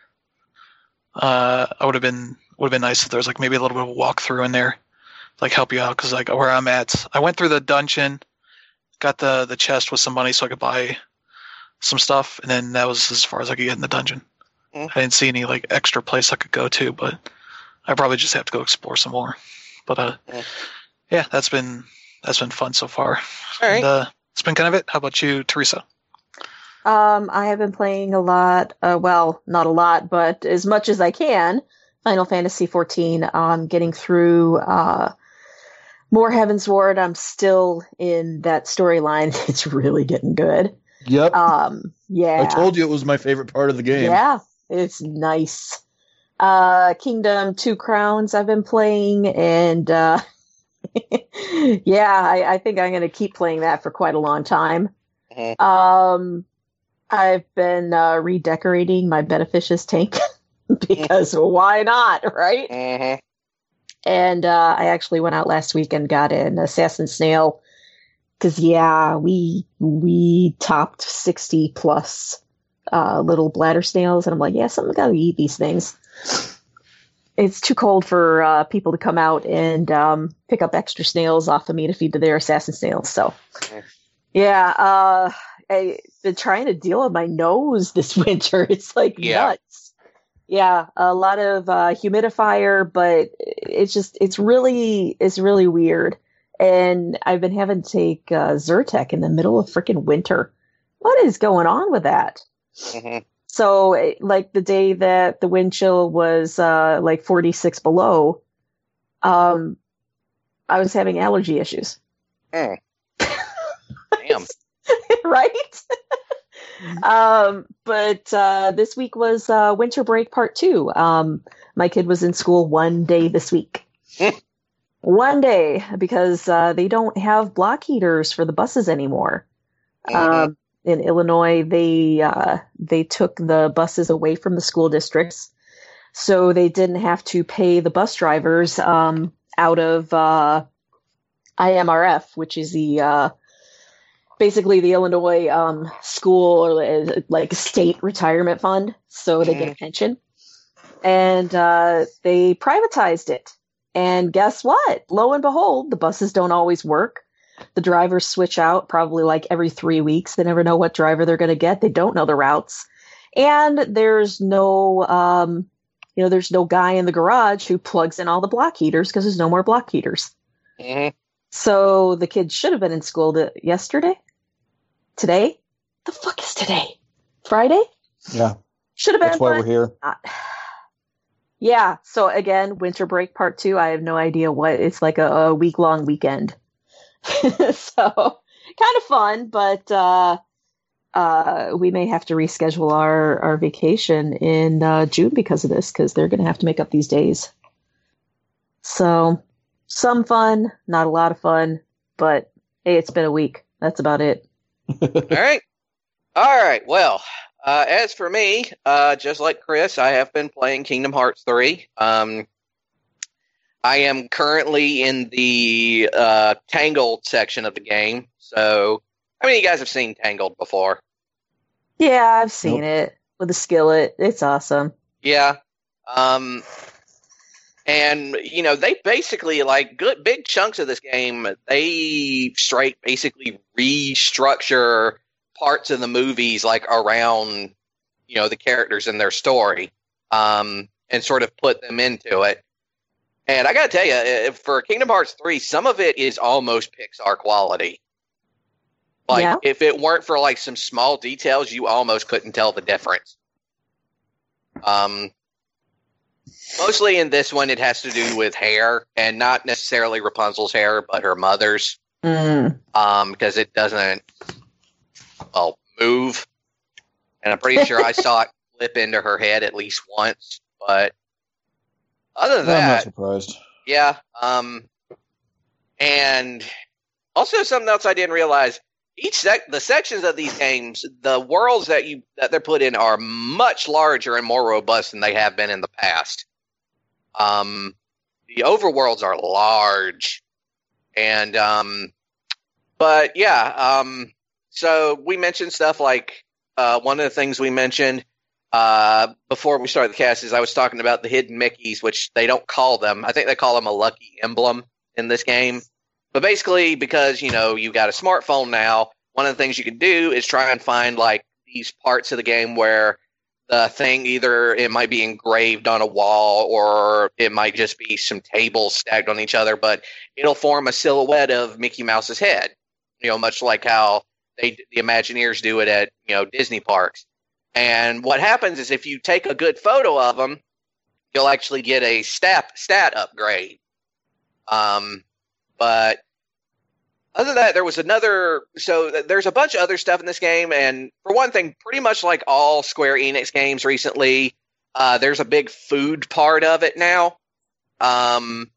uh, I would have been would have been nice if there was like maybe a little bit of a walkthrough in there, like help you out, because like where I'm at, I went through the dungeon, got the the chest with some money so I could buy some stuff, and then that was as far as I could get in the dungeon. Mhm. I didn't see any like extra place I could go to, but I probably just have to go explore some more. But uh, Mhm. yeah, that's been that's been fun so far. All right. And, uh, it's been kind of it. How about you, Teresa? Um, I have been playing a lot. Uh, well, not a lot, but as much as I can. Final Fantasy fourteen. Um, getting through uh, more Heavensward. I'm still in that storyline. It's really getting good. Yep. Um, yeah. I told you it was my favorite part of the game. Yeah, it's nice. Uh, Kingdom Two Crowns. I've been playing, and uh, yeah, I, I think I'm going to keep playing that for quite a long time. Mhm. Um, I've been uh, redecorating my Beneficious tank because why not, right? Mhm. And uh, I actually went out last week and got an assassin snail because yeah, we we topped sixty plus uh, little bladder snails, and I'm like, yeah, something's got to eat these things. It's too cold for uh, people to come out and um, pick up extra snails off of me to feed to their assassin snails. So, yeah, uh, I've been trying to deal with my nose this winter. It's like Yeah. nuts. Yeah, a lot of uh, humidifier, but it's just it's really it's really weird. And I've been having to take uh, Zyrtec in the middle of freaking winter. What is going on with that? Mhm. So, it- like the day that the wind chill was uh, like forty-six below, um, I was having allergy issues. Mm. Damn. Right? um, but uh, this week was uh, winter break part two. Um, my kid was in school one day this week. One day, because uh, they don't have block heaters for the buses anymore. Mhm. Um, in Illinois, they uh, they took the buses away from the school districts, so they didn't have to pay the bus drivers um, out of uh, I M R F, which is the uh, basically the Illinois um, school or uh, like state retirement fund. So they get a pension, and uh, they privatized it. And guess what? Lo and behold, the buses don't always work. The drivers switch out probably like every three weeks. They never know what driver they're going to get. They don't know the routes. And there's no, um, you know, there's no guy in the garage who plugs in all the block heaters because there's no more block heaters. Mhm. So the kids should have been in school the, yesterday. Today? The fuck is today? Friday? Yeah. Should have been. That's why but we're here. not. Yeah. So again, winter break part two. I have no idea what it's like a, a week long weekend. So kind of fun, but uh, uh, we may have to reschedule our, our vacation in uh, June because of this, because they're going to have to make up these days. So some fun, not a lot of fun, but hey, it's been a week. That's about it. All right. All right. Well, uh, as for me, uh, just like Chris, I have been playing Kingdom Hearts three. Um, I am currently in the uh, Tangled section of the game. So, how many of you guys have seen Tangled before? Yeah, I've seen Nope. it. with a skillet. It's awesome. Yeah. Um, and, you know, they basically, like, good big chunks of this game, they straight basically restructure parts of the movies, like, around, you know, the characters and their story, um, and sort of put them into it. And I gotta tell you, for Kingdom Hearts three, some of it is almost Pixar quality. Like, Yeah. if it weren't for, like, some small details, you almost couldn't tell the difference. Um, mostly in this one, it has to do with hair, and not necessarily Rapunzel's hair, but her mother's. Mm. Um, because it doesn't, well, move. And I'm pretty sure I saw it flip into her head at least once. But other than I'm not that, surprised. yeah. Um, and also something else I didn't realize. Each sec- the sections of these games, the worlds that you that they're put in are much larger and more robust than they have been in the past. Um, the overworlds are large, and um, but yeah. Um, so we mentioned stuff like uh, one of the things we mentioned uh, before we started the cast is I was talking about the hidden Mickeys, which they don't call them. I think they call them a lucky emblem in this game. But basically, because, you know, you got a smartphone now, one of the things you can do is try and find, like, these parts of the game where the thing either it might be engraved on a wall or it might just be some tables stacked on each other, but it'll form a silhouette of Mickey Mouse's head, you know, much like how they the Imagineers do it at, you know, Disney parks. And what happens is if you take a good photo of them, you'll actually get a stat, stat upgrade. Um, but other than that, there was another. So there's a bunch of other stuff in this game, and for one thing, pretty much like all Square Enix games recently, uh, there's a big food part of it now. Um,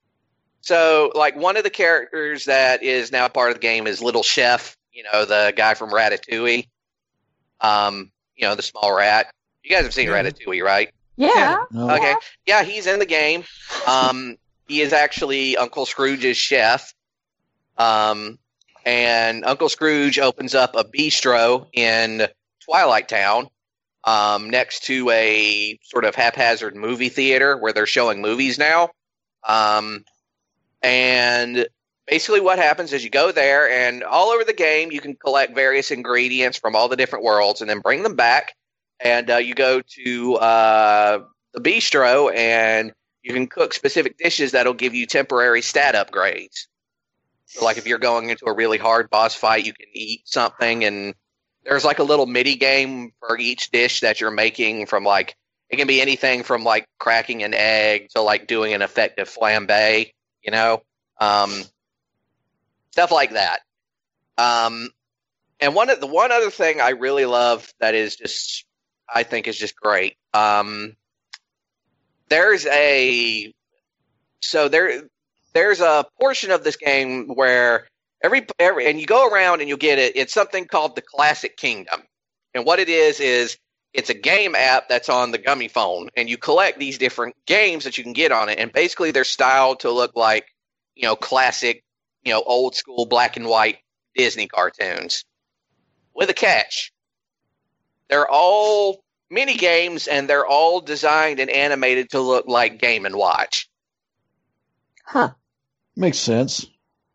so like one of the characters that is now part of the game is Little Chef. You know, the guy from Ratatouille. Um, you know, the small rat. You guys have seen Yeah. Ratatouille, right? Yeah. No. Okay. Yeah, he's in the game. Um, he is actually Uncle Scrooge's chef. Um, and Uncle Scrooge opens up a bistro in Twilight Town, um, next to a sort of haphazard movie theater where they're showing movies now. Um, and basically what happens is you go there, and all over the game you can collect various ingredients from all the different worlds and then bring them back. And uh, you go to uh, the bistro, and you can cook specific dishes that'll give you temporary stat upgrades. So, like, if you're going into a really hard boss fight, you can eat something, and there's, like, a little mini game for each dish that you're making from, like, it can be anything from, like, cracking an egg to, like, doing an effective flambe, you know? Um, stuff like that. Um, and one of the one other thing I really love that is just, I think is just great. Um, there's a, so there, there's a portion of this game where every, every, and you go around and you'll get it. It's something called the Classic Kingdom. And what it is, is it's a game app that's on the Gummy phone, and you collect these different games that you can get on it. And basically they're styled to look like, you know, classic, you know, old school black and white Disney cartoons with a catch. They're all mini games, and they're all designed and animated to look like Game and Watch. Huh. Makes sense.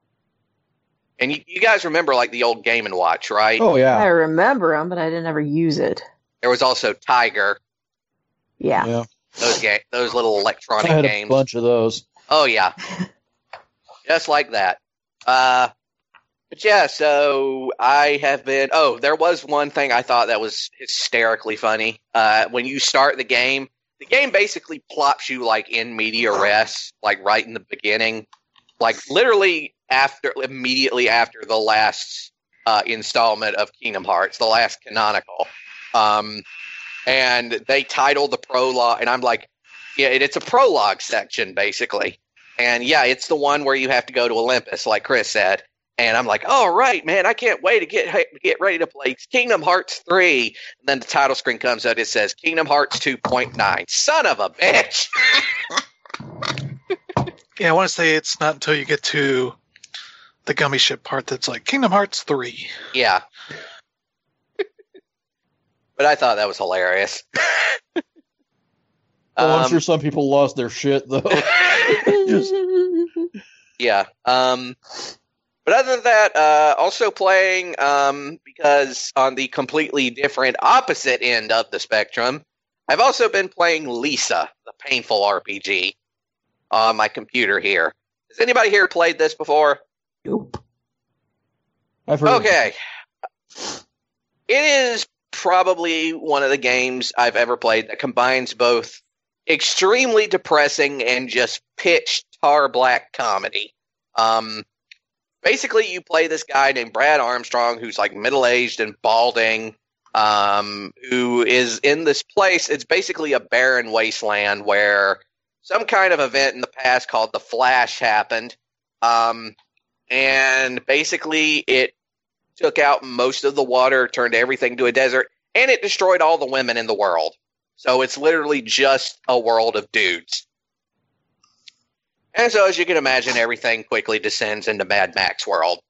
And you, you guys remember, like, the old Game and Watch, right? Oh I yeah. remember them, but I didn't ever use it. There was also Tiger, Yeah. Yeah. those ga- those little electronic I had games. a bunch of those. Oh, yeah. Just like that. Uh, but yeah, so I have been... Oh, there was one thing I thought that was hysterically funny. Uh, when you start the game, the game basically plops you, like, in media res, like, right in the beginning. Like, literally after, immediately after the last uh, installment of Kingdom Hearts, the last canonical. Um, and they title the prologue, and I'm like, yeah, it, it's a prologue section, basically. And yeah, it's the one where you have to go to Olympus, like Chris said. And I'm like, oh, right, man, I can't wait to get get ready to play Kingdom Hearts three. And then the title screen comes out. It says Kingdom Hearts two point nine. Son of a bitch. Yeah, I want to say it's not until you get to the gummy ship part that's like Kingdom Hearts three. Yeah. but I thought that was hilarious. Well, I'm Um, sure some people lost their shit, though. Just- Yeah. Um, but other than that, uh, also playing, um, because on the completely different opposite end of the spectrum, I've also been playing Lisa, the painful R P G, on my computer here. Has anybody here played this before? Nope. I've heard. Okay. It is probably one of the games I've ever played that combines both extremely depressing and just pitch tar black comedy. Um, basically, you play this guy named Brad Armstrong who's like middle-aged and balding, um, who is in this place. It's basically a barren wasteland where some kind of event in the past called the Flash happened. Um, and basically it took out most of the water, turned everything to a desert, and it destroyed all the women in the world. So it's literally just a world of dudes. And so, as you can imagine, everything quickly descends into Mad Max world.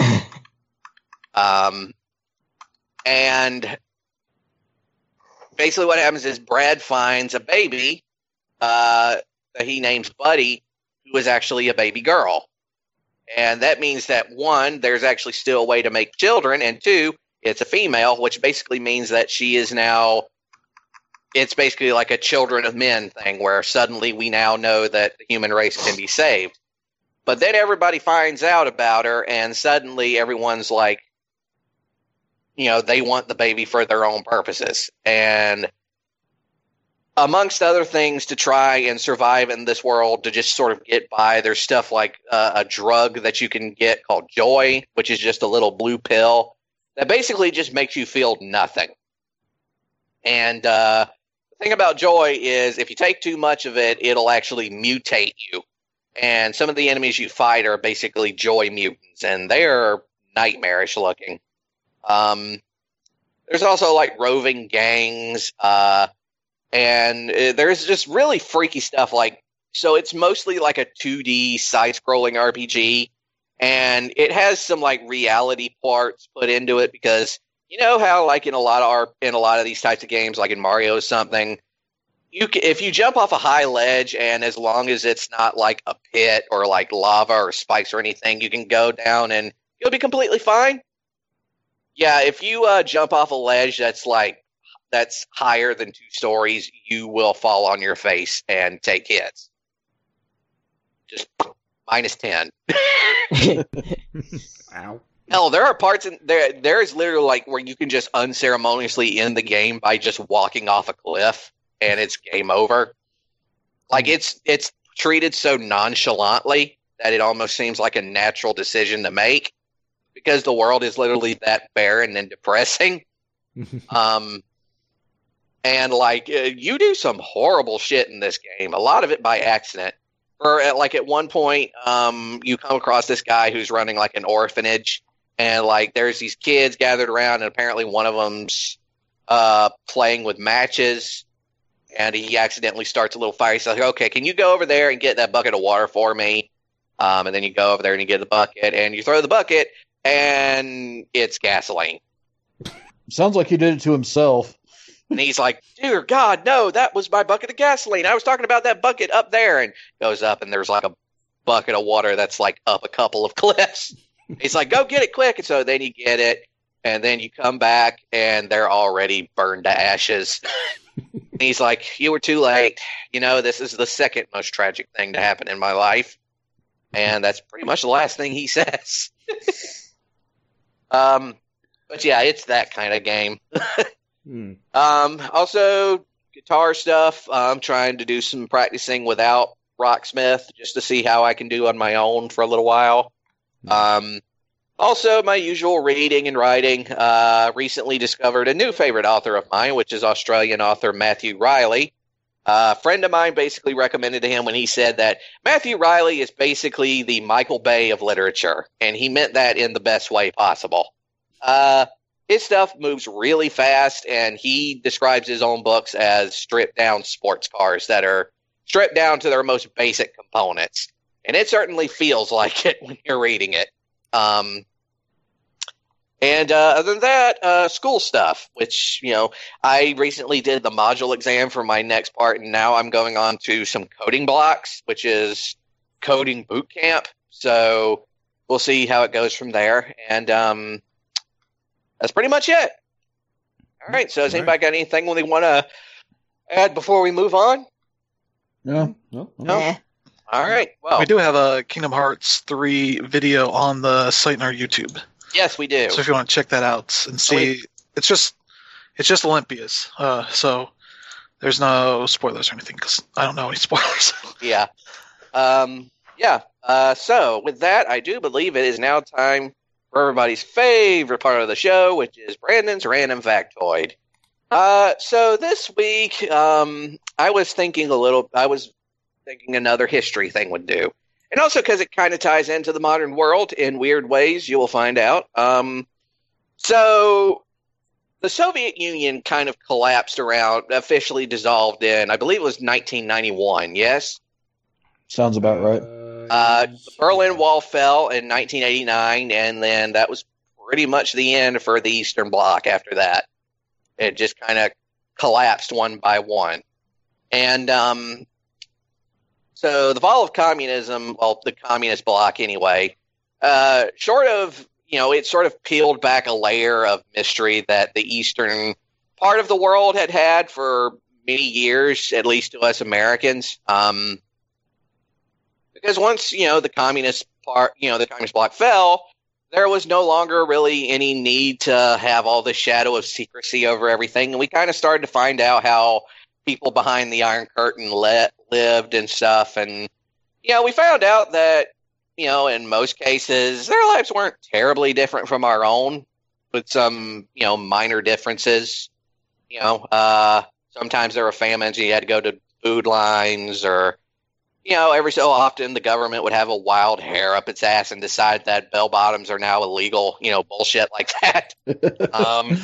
um, and basically what happens is Brad finds a baby uh, that he names Buddy, who is actually a baby girl. And that means that, one, there's actually still a way to make children, and two, it's a female, which basically means that she is now, it's basically like a children of men thing, where suddenly we now know that the human race can be saved. But then everybody finds out about her, and suddenly everyone's like, you know, they want the baby for their own purposes. And amongst other things to try and survive in this world, to just sort of get by, there's stuff like uh, a drug that you can get called Joy, which is just a little blue pill that basically just makes you feel nothing. And uh, the thing about Joy is if you take too much of it, it'll actually mutate you. And some of the enemies you fight are basically Joy mutants, and they're nightmarish looking. Um, there's also like roving gangs, uh, and uh, there's just really freaky stuff. Like, so it's mostly like a two D side-scrolling R P G, and it has some like reality parts put into it because you know how like in a lot of our, in a lot of these types of games, like in Mario or something, you can, if you jump off a high ledge, and as long as it's not like a pit or like lava or spikes or anything, you can go down and you'll be completely fine. Yeah, if you uh, jump off a ledge that's like that's higher than two stories, you will fall on your face and take hits. Just minus ten. Ow. Hell, there are parts in there. There is literally like where you can just unceremoniously end the game by just walking off a cliff, and it's game over. Like it's it's treated so nonchalantly that it almost seems like a natural decision to make. Because the world is literally that barren and depressing. um, and, like, uh, you do some horrible shit in this game. A lot of it by accident. Or, at, like, at one point, um, you come across this guy who's running, like, an orphanage. And, like, there's these kids gathered around, and apparently one of them's uh, playing with matches. And he accidentally starts a little fire. He's like, okay, can you go over there and get that bucket of water for me? Um, and then you go over there and you get the bucket, and you throw the bucket, and it's gasoline. Sounds like he did it to himself. And he's like, dear God, no, that was my bucket of gasoline. I was talking about that bucket up there. And goes up, and there's like a bucket of water that's like up a couple of cliffs. He's like, go get it quick. And so then you get it, and then you come back, and they're already burned to ashes. And he's like, you were too late. You know, this is the second most tragic thing to happen in my life. And that's pretty much the last thing he says. Um, but yeah, it's that kind of game. Hmm. Um, also guitar stuff. I'm trying to do some practicing without Rocksmith just to see how I can do on my own for a little while. Um, also my usual reading and writing. Uh, recently discovered a new favorite author of mine, which is Australian author Matthew Riley. Uh, a friend of mine basically recommended to him when he said that Matthew Riley is basically the Michael Bay of literature, and he meant that in the best way possible. Uh, his stuff moves really fast, and he describes his own books as stripped-down sports cars that are stripped down to their most basic components, and it certainly feels like it when you're reading it. Um, And uh, other than that, uh, school stuff, which, you know, I recently did the module exam for my next part, and now I'm going on to some coding blocks, which is coding boot camp. So we'll see how it goes from there. And um, that's pretty much it. All right. So has All anybody got anything they want to add before we move on? No. No, No? Eh. All right. Well, We do have a Kingdom Hearts three video on the site in our YouTube. yes, we do. So if you want to check that out and see, it's just it's just Olympias. Uh, so there's no spoilers or anything because I don't know any spoilers. Yeah. Um, yeah. Uh, so with that, I do believe it is now time for everybody's favorite part of the show, which is Brandon's Random Factoid. Uh, so this week, um, I was thinking a little, I was thinking another history thing would do. And also because it kind of ties into the modern world in weird ways, you will find out. Um, so the Soviet Union kind of collapsed around, officially dissolved in, I believe it was nineteen ninety-one, yes? Sounds about right. Uh, the Berlin Wall fell in nineteen eighty-nine, and then that was pretty much the end for the Eastern Bloc after that. It just kind of collapsed one by one. And um, so the fall of communism, well, the communist bloc anyway, uh, short of, you know, it sort of peeled back a layer of mystery that the Eastern part of the world had had for many years, at least to us Americans. Um, because once, you know, the communist part, you know, the communist bloc fell, there was no longer really any need to have all the shadow of secrecy over everything. And we kind of started to find out how people behind the Iron Curtain le- lived and stuff. And, you know, we found out that, you know, in most cases, their lives weren't terribly different from our own, with some, you know, minor differences. You know, uh, sometimes there were famines and you had to go to food lines, or, you know, every so often the government would have a wild hair up its ass and decide that bell bottoms are now illegal, you know, bullshit like that. um,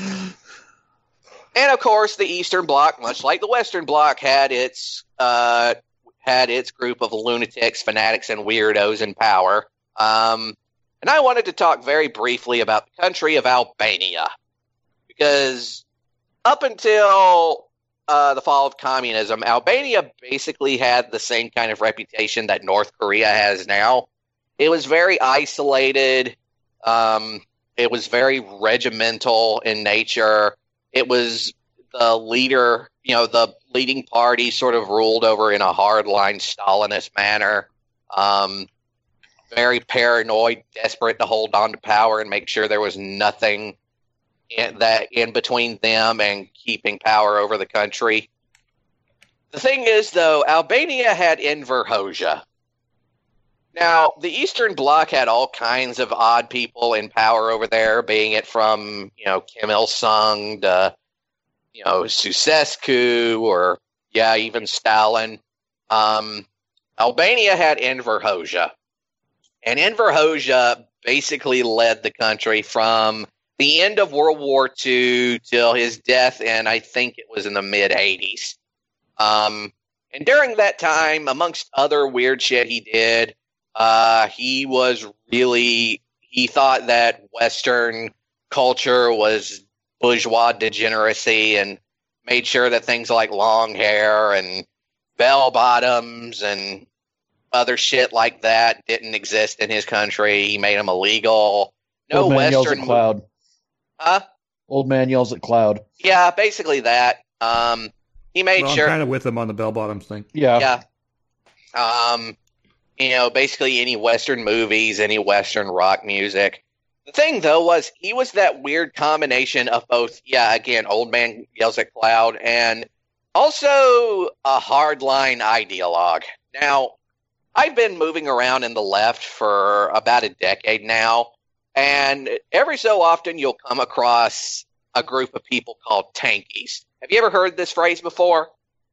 and of course, the Eastern Bloc, much like the Western Bloc, had its uh, had its group of lunatics, fanatics, and weirdos in power. Um, and I wanted to talk very briefly about the country of Albania, because up until Uh, the fall of communism, Albania basically had the same kind of reputation that North Korea has now. It was very isolated. Um, it was very regimental in nature. It was the leader, you know, the leading party sort of ruled over in a hardline Stalinist manner. Um, very paranoid, desperate to hold on to power and make sure there was nothing in, that in between them and keeping power over the country. The thing is, though, Albania had Enver Hoxha. Now, the Eastern Bloc had all kinds of odd people in power over there, being it from, you know, Kim Il-sung to, you know, Ceausescu, or, yeah, even Stalin. Um, Albania had Enver Hoxha. And Enver Hoxha basically led the country from the end of World War Two till his death, and I think it was in the mid-eighties. Um, and during that time, amongst other weird shit he did, uh, he was really, he thought that Western culture was bourgeois degeneracy, and made sure that things like long hair and bell-bottoms and other shit like that didn't exist in his country. He made them illegal. No Old man yells Western at cloud. Huh? Old man yells at cloud. Yeah, basically that. Um, he made Well, sure. I'm kind of with him on the bell bottoms thing. Yeah. Yeah. Um, you know, basically any Western movies, any Western rock music. The thing, though, was he was that weird combination of both, yeah, again, old man yells at cloud, and also a hardline ideologue. Now, I've been moving around in the left for about a decade now, and every so often you'll come across a group of people called tankies. Have you ever heard this phrase before?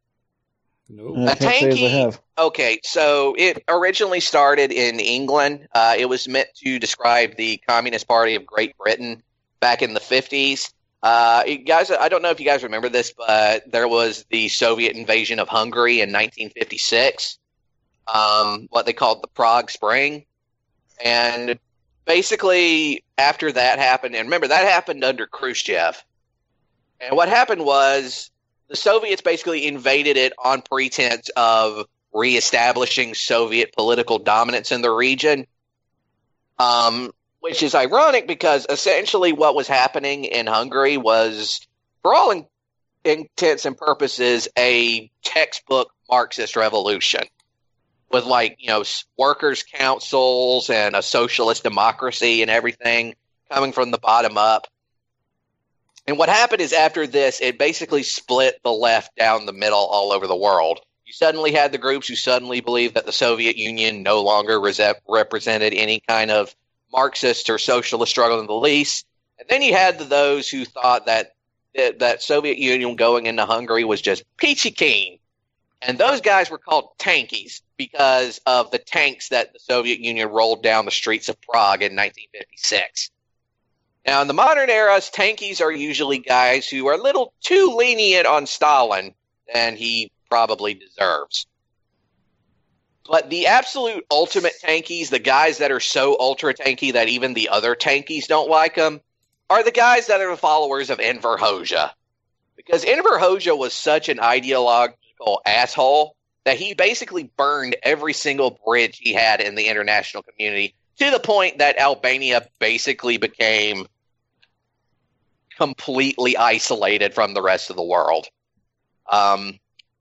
No. I A can't say as I tanky- have. Okay, so it originally started in England. Uh, it was meant to describe the Communist Party of Great Britain back in the fifties. Uh, you guys, I don't know if you guys remember this, but there was the Soviet invasion of Hungary in nineteen fifty-six, um, what they called the Prague Spring. And basically, after that happened, and remember, that happened under Khrushchev. And what happened was the Soviets basically invaded it on pretense of reestablishing Soviet political dominance in the region, um, which is ironic because essentially what was happening in Hungary was, for all in- intents and purposes, a textbook Marxist revolution with, like, you know, workers' councils and a socialist democracy and everything coming from the bottom up. And what happened is after this, it basically split the left down the middle all over the world. You suddenly had the groups who suddenly believed that the Soviet Union no longer rese- represented any kind of Marxist or socialist struggle in the least. And then you had those who thought that that Soviet Union going into Hungary was just peachy keen. And those guys were called tankies because of the tanks that the Soviet Union rolled down the streets of Prague in nineteen fifty-six. Now, in the modern eras, tankies are usually guys who are a little too lenient on Stalin than he probably deserves. But the absolute ultimate tankies, the guys that are so ultra tanky that even the other tankies don't like them, are the guys that are the followers of Enver Hoxha. Because Enver Hoxha was such an ideological asshole that he basically burned every single bridge he had in the international community, to the point that Albania basically became completely isolated from the rest of the world. Um,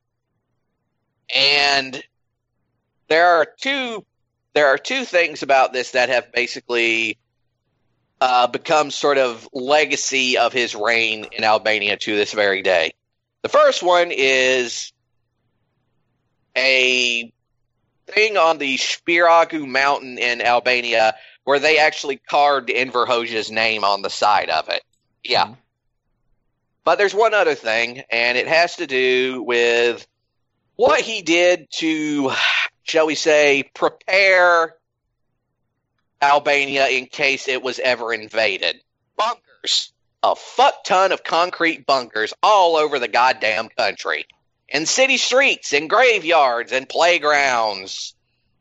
and there are two there are two things about this that have basically uh, become sort of legacy of his reign in Albania to this very day. The first one is a thing on the Spiragu mountain in Albania where they actually carved Enver Hoxha's name on the side of it. Yeah. Mm-hmm. But there's one other thing, and it has to do with what he did to, shall we say, prepare Albania in case it was ever invaded. Bunkers. A fuck ton of concrete bunkers all over the goddamn country. In city streets, in graveyards, and playgrounds.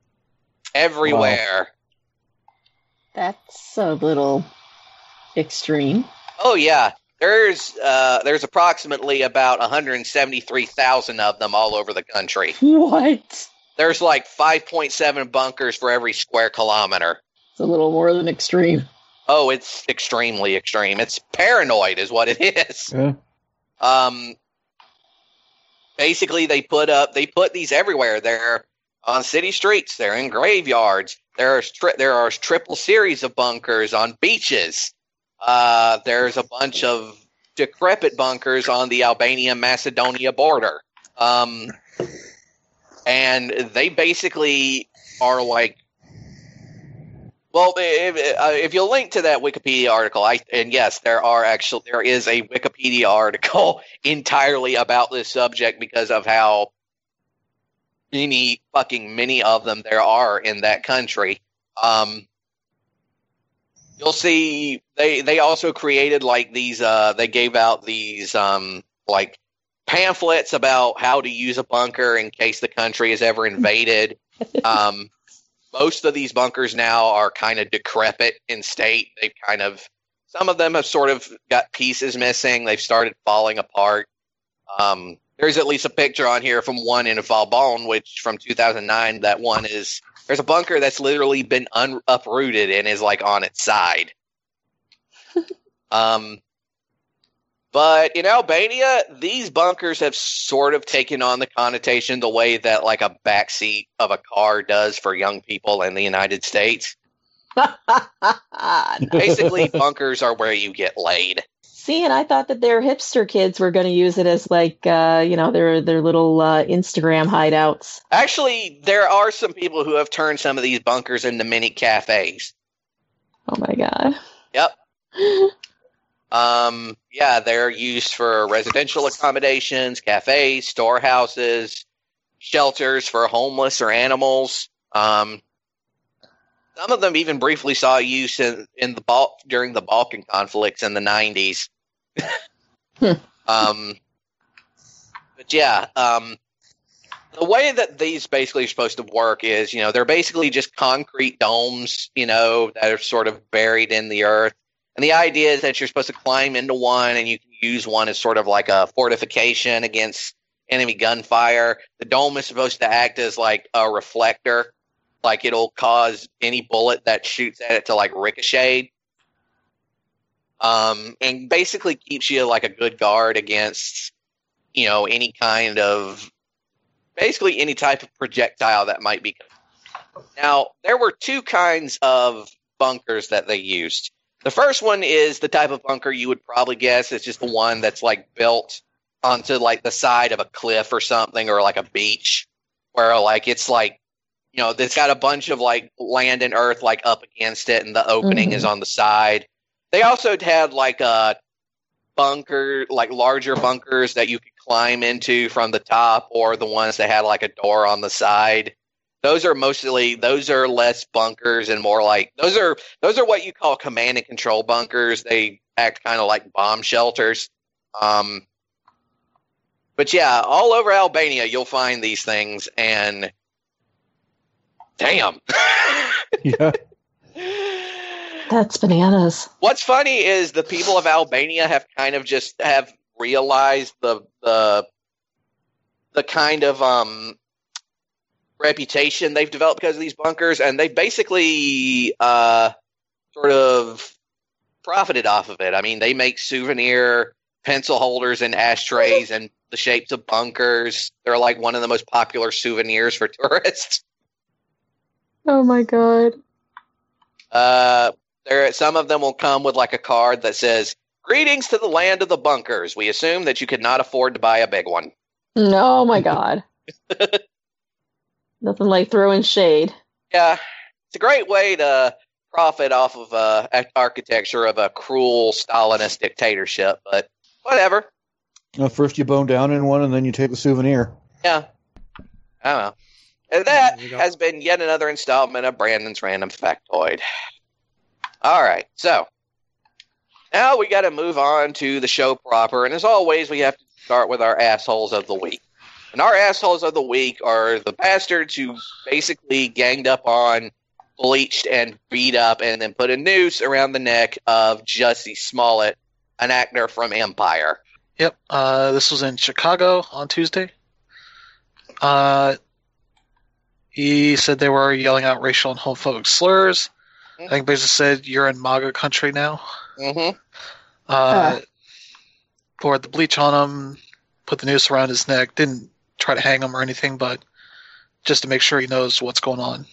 Everywhere. Wow. That's a little extreme. Oh, yeah. There's uh, there's approximately about one hundred seventy-three thousand of them all over the country. What? There's like five point seven bunkers for every square kilometer. It's a little more than extreme. Oh, it's extremely extreme. It's paranoid is what it is. Yeah. Um, basically, they put up they put these everywhere. They're on city streets. They're in graveyards. There's tri- there are triple series of bunkers on beaches. Uh, there's a bunch of decrepit bunkers on the Albania-Macedonia border. Um, and they basically are like, well, if, if you'll link to that Wikipedia article, I, and yes, there are actually, there is a Wikipedia article entirely about this subject because of how many fucking many of them there are in that country. Um, You'll see they they also created like these uh they gave out these um like pamphlets about how to use a bunker in case the country is ever invaded. um most of these bunkers now are kind of decrepit in state. They've kind of some of them have sort of got pieces missing. They've started falling apart. Um there's at least a picture on here from one in Valbonne, which from two thousand nine. That one is There's a bunker that's literally been un- uprooted and is like on its side. um, but in Albania, these bunkers have sort of taken on the connotation the way that like a backseat of a car does for young people in the United States. Basically, bunkers are where you get laid. See, and I thought that their hipster kids were going to use it as like, uh, you know, their their little uh, Instagram hideouts. Actually, there are some people who have turned some of these bunkers into mini cafes. Oh my god. Yep. um. Yeah, they're used for residential accommodations, cafes, storehouses, shelters for homeless or animals. Um. Some of them even briefly saw use in, in the Bal- during the Balkan conflicts in the nineties. hmm. Um, but yeah, um, the way that these basically are supposed to work is, you know, they're basically just concrete domes, you know, that are sort of buried in the earth. And the idea is that you're supposed to climb into one, and you can use one as sort of like a fortification against enemy gunfire. The dome is supposed to act as like a reflector, like it'll cause any bullet that shoots at it to like ricochet. Um, and basically keeps you like a good guard against, you know, any kind of, basically any type of projectile that might be. Now, there were two kinds of bunkers that they used. The first one is the type of bunker you would probably guess. It's just the one that's like built onto like the side of a cliff or something, or like a beach, where like it's like, you know, it's got a bunch of like land and earth like up against it, and the opening Mhm. is on the side. They also had like a bunker, like larger bunkers that you could climb into from the top, or the ones that had like a door on the side. Those are mostly, those are less bunkers and more like, those are, those are what you call command and control bunkers. They act kind of like bomb shelters. Um, but yeah, all over Albania, you'll find these things, and damn. Yeah. That's bananas. What's funny is the people of Albania have kind of just have realized the the the kind of um, reputation they've developed because of these bunkers, and they've basically uh, sort of profited off of it. I mean, they make souvenir pencil holders and ashtrays and the shapes of bunkers. They're like one of the most popular souvenirs for tourists. Oh my god. Uh, there, some of them will come with like a card that says, "Greetings to the land of the bunkers. We assume that you could not afford to buy a big one." No, oh my god. Nothing like throwing shade. Yeah, it's a great way to profit off of uh, architecture of a cruel Stalinist dictatorship, but whatever. Uh, first you bone down in one, and then you take the souvenir. Yeah, I don't know. And that There you go. has been yet another installment of Brandon's Random Factoid. All right, so now we got to move on to the show proper, and as always, we have to start with our assholes of the week. And our assholes of the week are the bastards who basically ganged up on, bleached, and beat up, and then put a noose around the neck of Jussie Smollett, an actor from Empire. Yep. Uh, this was in Chicago on Tuesday. Uh, he said they were yelling out racial and homophobic slurs. I think basically said, "You're in MAGA country now." Mm-hmm. Uh, poured the bleach on him, put the noose around his neck. Didn't try to hang him or anything, but just to make sure he knows what's going on.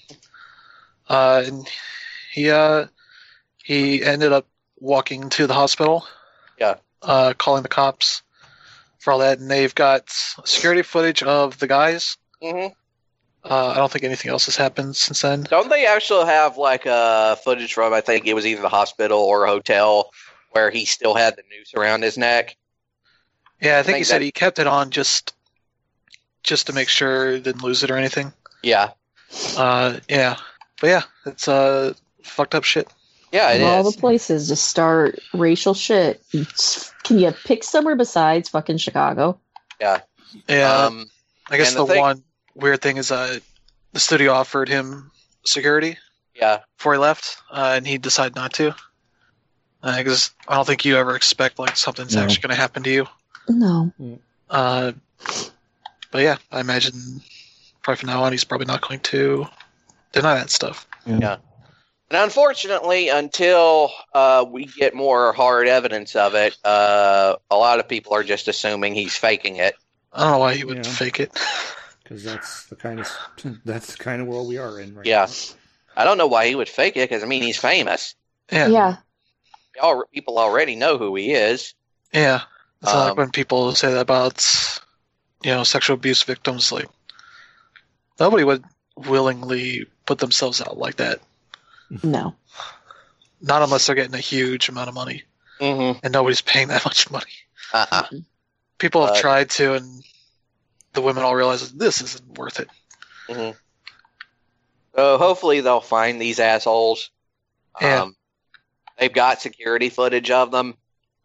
Uh, and he uh, he ended up walking to the hospital. Yeah. Uh, calling the cops for all that, and they've got security footage of the guys. Mm-hmm. Uh, I don't think anything else has happened since then. Don't they actually have like uh, footage from, I think it was either the hospital or a hotel, where he still had the noose around his neck? Yeah, I think, think he said that- he kept it on just just to make sure he didn't lose it or anything. Yeah. Uh, yeah, but yeah, it's uh fucked up shit. Yeah, it Of all is. the places to start racial shit. Can you pick somewhere besides fucking Chicago? Yeah, Um, I guess and the, the thing- one weird thing is uh the studio offered him security yeah. before he left, uh, and he decided not to. Because I don't think you ever expect like something's No. actually going to happen to you. No. Uh, but yeah, I imagine probably from now on he's probably not going to deny that stuff. Yeah. And unfortunately, until uh, we get more hard evidence of it, uh, a lot of people are just assuming he's faking it. I don't know why he would Yeah. fake it. Because that's the kind of that's the kind of world we are in right Yeah. now. I don't know why he would fake it, because, I mean, he's famous. Yeah, Yeah. All, people already know who he is. yeah. It's not Um, like when people say that about, you know, sexual abuse victims. Like nobody would willingly put themselves out like that. No. Not unless they're getting a huge amount of money, Mm-hmm. and nobody's paying that much money. Uh-uh. People have Uh, tried to, and the women all realize that this isn't worth it. Mm-hmm. So hopefully they'll find these assholes. Yeah. Um, they've got security footage of them.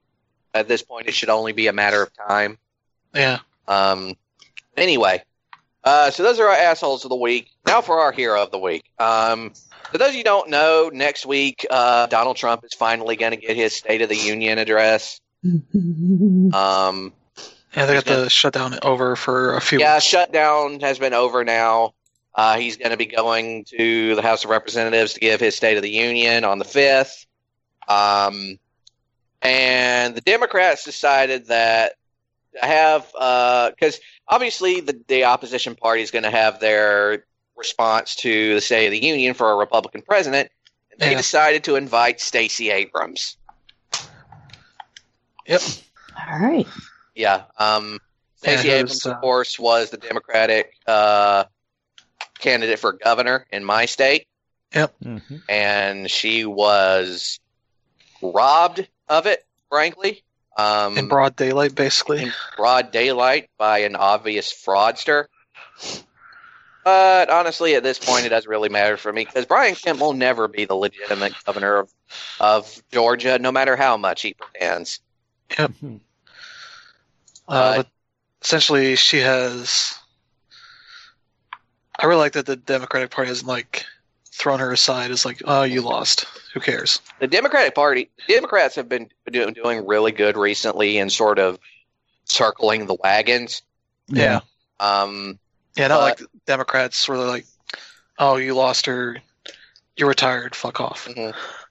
At this point, it should only be a matter of time. Yeah. Um, anyway, Uh, so those are our assholes of the week. Now for our hero of the week. Um, for those of you who don't know, next week uh, Donald Trump is finally going to get his State of the Union address. Um, Yeah, they got the shutdown over for a few yeah, weeks. shutdown has been over now. Uh, he's going to be going to the House of Representatives to give his State of the Union on the fifth. Um, and the Democrats decided that to have, because uh, obviously the, the opposition party is going to have their response to the State of the Union for a Republican president. And they Yeah. decided to invite Stacey Abrams. Yep. All right. Yeah. Um, Stacey Yeah, it Abrams, was, of uh, course, was the Democratic uh, candidate for governor in my state. Mm-hmm. And she was robbed of it, frankly. Um, In broad daylight, basically. in broad daylight by an obvious fraudster. But honestly, at this point, it doesn't really matter for me because Brian Kemp will never be the legitimate governor of, of Georgia, no matter how much he pretends. Yep. Mhm. Uh, Uh, but essentially, she has. I really like that the Democratic Party hasn't like thrown her aside as like, oh, you lost. Who cares? The Democratic Party, the Democrats have been doing, doing really good recently in sort of circling the wagons. Yeah. Um, Yeah, not But- like Democrats where they're like, oh, you lost her. You're retired. Fuck off. mhm.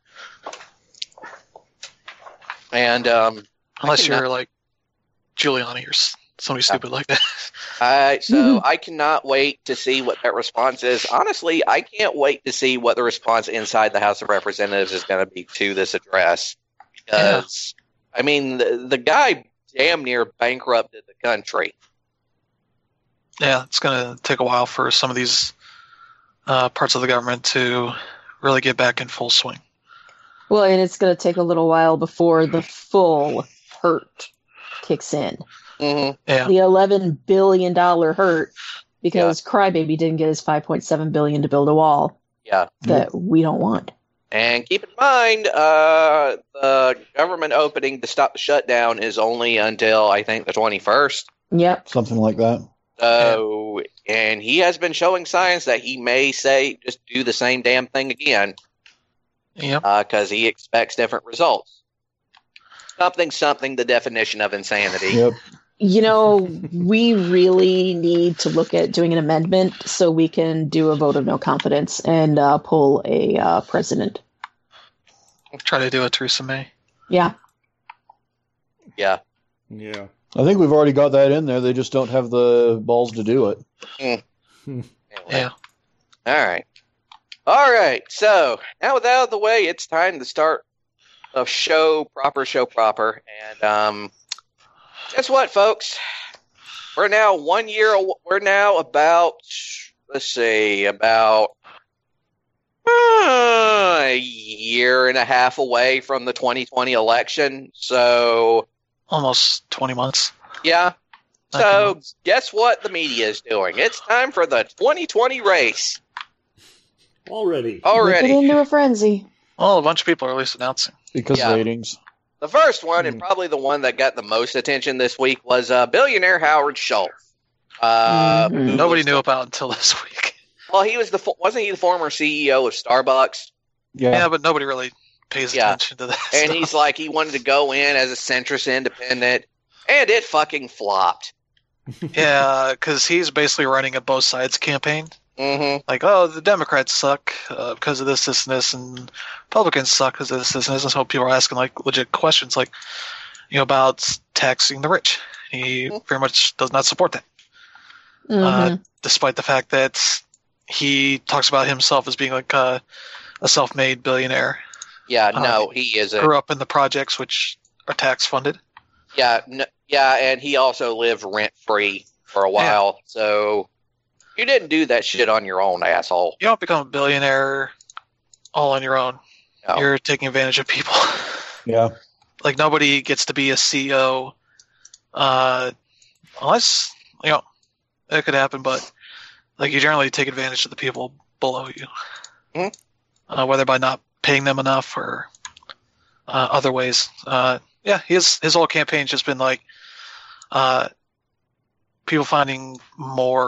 And um, Unless cannot- you're like Giuliani or s- somebody stupid like that. I so I cannot wait to see what that response is. Honestly, I can't wait to see what the response inside the House of Representatives is going to be to this address. Because I mean, the, the guy damn near bankrupted the country. Yeah, it's going to take a while for some of these uh, parts of the government to really get back in full swing. Well, and it's going to take a little while before the full hurt kicks in. Mm-hmm. Yeah. The eleven billion dollars hurt because Crybaby didn't get his five point seven billion dollars to build a wall Yeah, that we don't want. and keep in mind, uh, the government opening to stop the shutdown is only until I think the twenty-first. Yep. Something like that. So, and he has been showing signs that he may say just do the same damn thing again. Yep. because he expects different results. Something, something, the definition of insanity. Yep. You know, we really need to look at doing an amendment so we can do a vote of no confidence and uh, pull a uh, president. Try to do it, Theresa May. Yeah. Yeah. Yeah. I think we've already got that in there. They just don't have the balls to do it. Anyway. Yeah. All right. All right. So now with that out of the way, it's time to start a show proper, show proper. And um, guess what, folks? We're now one year. aw- We're now about. Let's see, about uh, a year and a half away from the twenty twenty election. So Almost twenty months. yeah. nineteen So months. guess what the media is doing? It's time for the twenty twenty race Already. Whip it already. into a frenzy. Well, a bunch of people are at least announcing. Because Yeah. ratings. The first one, and Hmm. probably the one that got the most attention this week, was uh, billionaire Howard Schultz. Uh, Mhm. who Nobody was knew the- about until this week. Well, he was the fo- wasn't he the former C E O of Starbucks? Yeah. Yeah, but nobody really pays Yeah. attention to that. And stuff. he's like, he wanted to go in as a centrist independent, and it fucking flopped. Yeah, because he's basically running a both sides campaign. Mm-hmm. Like, oh, the Democrats suck uh, because of this, this, and this, and Republicans suck because of this, this, and this. And so people are asking like legit questions, like, you know, about taxing the rich. He Mhm. very much does not support that, Mhm. despite the fact that he talks about himself as being like a, a self-made billionaire. Yeah, Uh, no, he is a Grew up in the projects, which are tax funded. yeah, no, yeah, and he also lived rent free for a while. So you didn't do that shit on your own, asshole. You don't become a billionaire all on your own. No. You're taking advantage of people. Yeah. Like nobody gets to be a C E O, uh, unless you know it could happen. But like you generally take advantage of the people below you, Mhm. uh, whether by not paying them enough or uh, other ways. Uh, yeah, his his whole campaign's just been like uh, people finding more